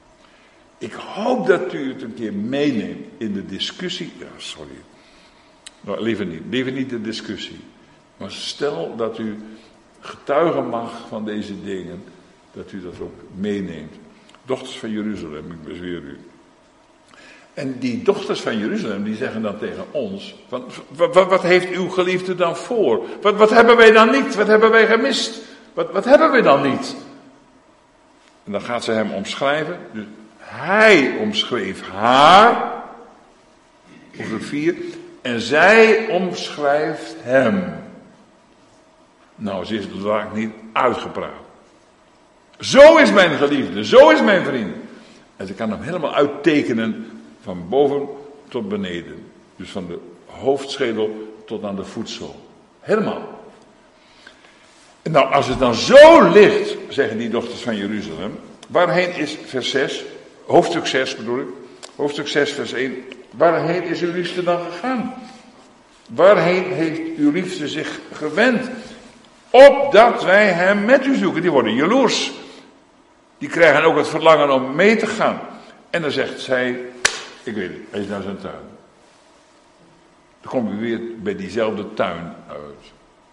Ik hoop dat u het een keer meeneemt in de discussie. Ja, sorry. Nou, liever niet. Liever niet de discussie. Maar stel dat u getuigen mag van deze dingen, dat u dat ook meeneemt. Dochters van Jeruzalem, ik bezweer u. En die dochters van Jeruzalem, die zeggen dan tegen ons, wat, wat, wat heeft uw geliefde dan voor? Wat, wat hebben wij dan niet? Wat hebben wij gemist? Wat, wat hebben we dan niet? En dan gaat ze hem omschrijven. Dus hij omschreef haar, hoofdstuk vier, en zij omschrijft hem. Nou, ze is het vaak niet uitgepraat. Zo is mijn geliefde, zo is mijn vriend. En ze kan hem helemaal uittekenen van boven tot beneden. Dus van de hoofdschedel tot aan de voetzool. Helemaal. En nou, als het dan zo ligt, zeggen die dochters van Jeruzalem, waarheen is vers zes, hoofdstuk zes bedoel ik, hoofdstuk zes vers één, waarheen is uw liefste dan gegaan? Waarheen heeft uw liefste zich gewend? Opdat wij hem met u zoeken. Die worden jaloers. Die krijgen ook het verlangen om mee te gaan. En dan zegt zij, ik weet het, hij is naar zijn tuin. Dan kom je weer bij diezelfde tuin uit.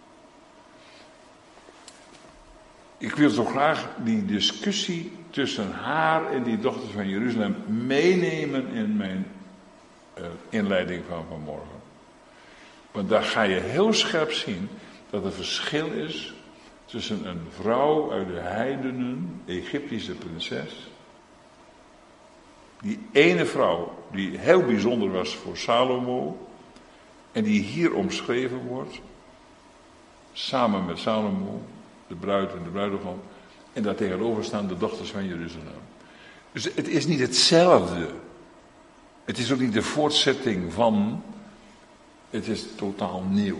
Ik wil zo graag die discussie tussen haar en die dochters van Jeruzalem meenemen in mijn uh, inleiding van vanmorgen. Want daar ga je heel scherp zien dat er verschil is tussen een vrouw uit de heidenen, Egyptische prinses. Die ene vrouw die heel bijzonder was voor Salomo en die hier omschreven wordt, samen met Salomo, de bruid en de bruidegom, en daar tegenover staan de dochters van Jeruzalem. Dus het is niet hetzelfde. Het is ook niet de voortzetting van, het is totaal nieuw.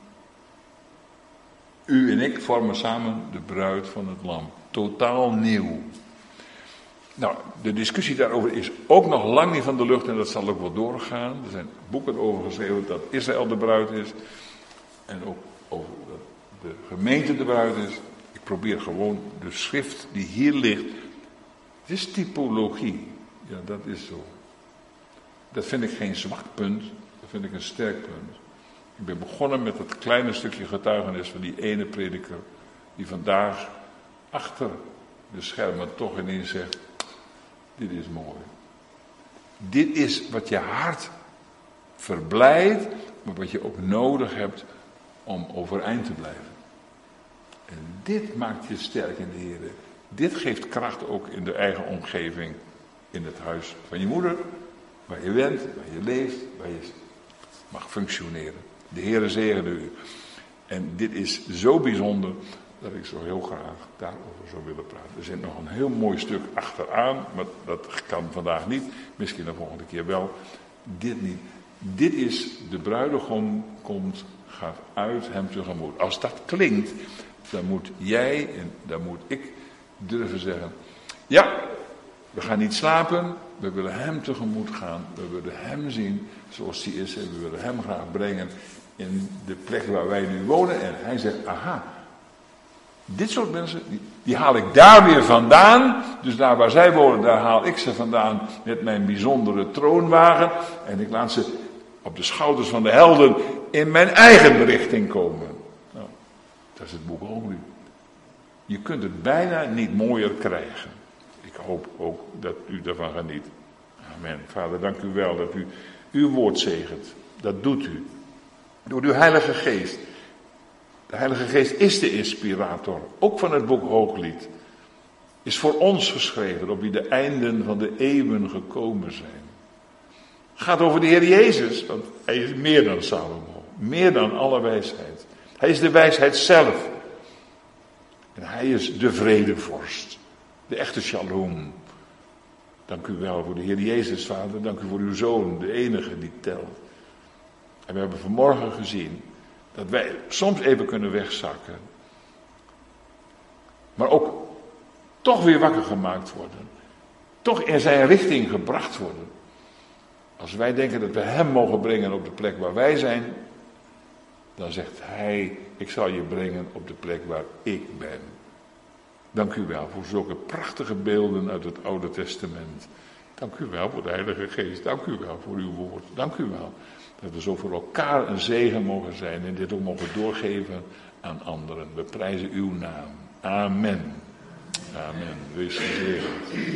U en ik vormen samen de bruid van het lam. Totaal nieuw. Nou, de discussie daarover is ook nog lang niet van de lucht en dat zal ook wel doorgaan. Er zijn boeken over geschreven dat Israël de bruid is. En ook over dat de gemeente de bruid is. Ik probeer gewoon de schrift die hier ligt. Het is typologie. Ja, dat is zo. Dat vind ik geen zwak punt. Dat vind ik een sterk punt. Ik ben begonnen met dat kleine stukje getuigenis van die ene prediker. Die vandaag achter de schermen toch ineens zegt. Dit is mooi. Dit is wat je hart verblijdt. Maar wat je ook nodig hebt om overeind te blijven. En dit maakt je sterk in de Heer. Dit geeft kracht ook in de eigen omgeving. In het huis van je moeder. Waar je bent, waar je leeft, waar je mag functioneren. De Heere zegene u. En dit is zo bijzonder dat ik zo heel graag daarover zou willen praten. Er zit nog een heel mooi stuk achteraan, maar dat kan vandaag niet. Misschien de volgende keer wel. Dit niet. Dit is, de bruidegom komt, gaat uit hem tegemoet. Als dat klinkt, dan moet jij en dan moet ik durven zeggen. Ja, we gaan niet slapen. We willen hem tegemoet gaan. We willen hem zien zoals hij is. En we willen hem graag brengen in de plek waar wij nu wonen. En hij zegt, aha, dit soort mensen, die, die haal ik daar weer vandaan. Dus daar waar zij wonen, daar haal ik ze vandaan met mijn bijzondere troonwagen. En ik laat ze op de schouders van de helden in mijn eigen richting komen. Nou, dat is het boek Hooglied. Je kunt het bijna niet mooier krijgen. Ik hoop ook dat u daarvan geniet. Amen. Vader, dank u wel dat u uw woord zegent. Dat doet u. Door uw Heilige Geest. De Heilige Geest is de inspirator. Ook van het boek Hooglied. Is voor ons geschreven. Op wie de einden van de eeuwen gekomen zijn. Het gaat over de Heer Jezus. Want hij is meer dan Salomo. Meer dan alle wijsheid. Hij is de wijsheid zelf. En hij is de vredevorst. De echte shalom. Dank u wel voor de Heer Jezus, Vader. Dank u voor uw Zoon, de enige die telt. En we hebben vanmorgen gezien dat wij soms even kunnen wegzakken. Maar ook toch weer wakker gemaakt worden. Toch in zijn richting gebracht worden. Als wij denken dat we hem mogen brengen op de plek waar wij zijn, dan zegt hij, ik zal je brengen op de plek waar ik ben. Dank u wel voor zulke prachtige beelden uit het Oude Testament. Dank u wel voor de Heilige Geest. Dank u wel voor uw woord. Dank u wel dat we zo voor elkaar een zegen mogen zijn en dit ook mogen doorgeven aan anderen. We prijzen uw naam. Amen. Amen. Wees gezegend.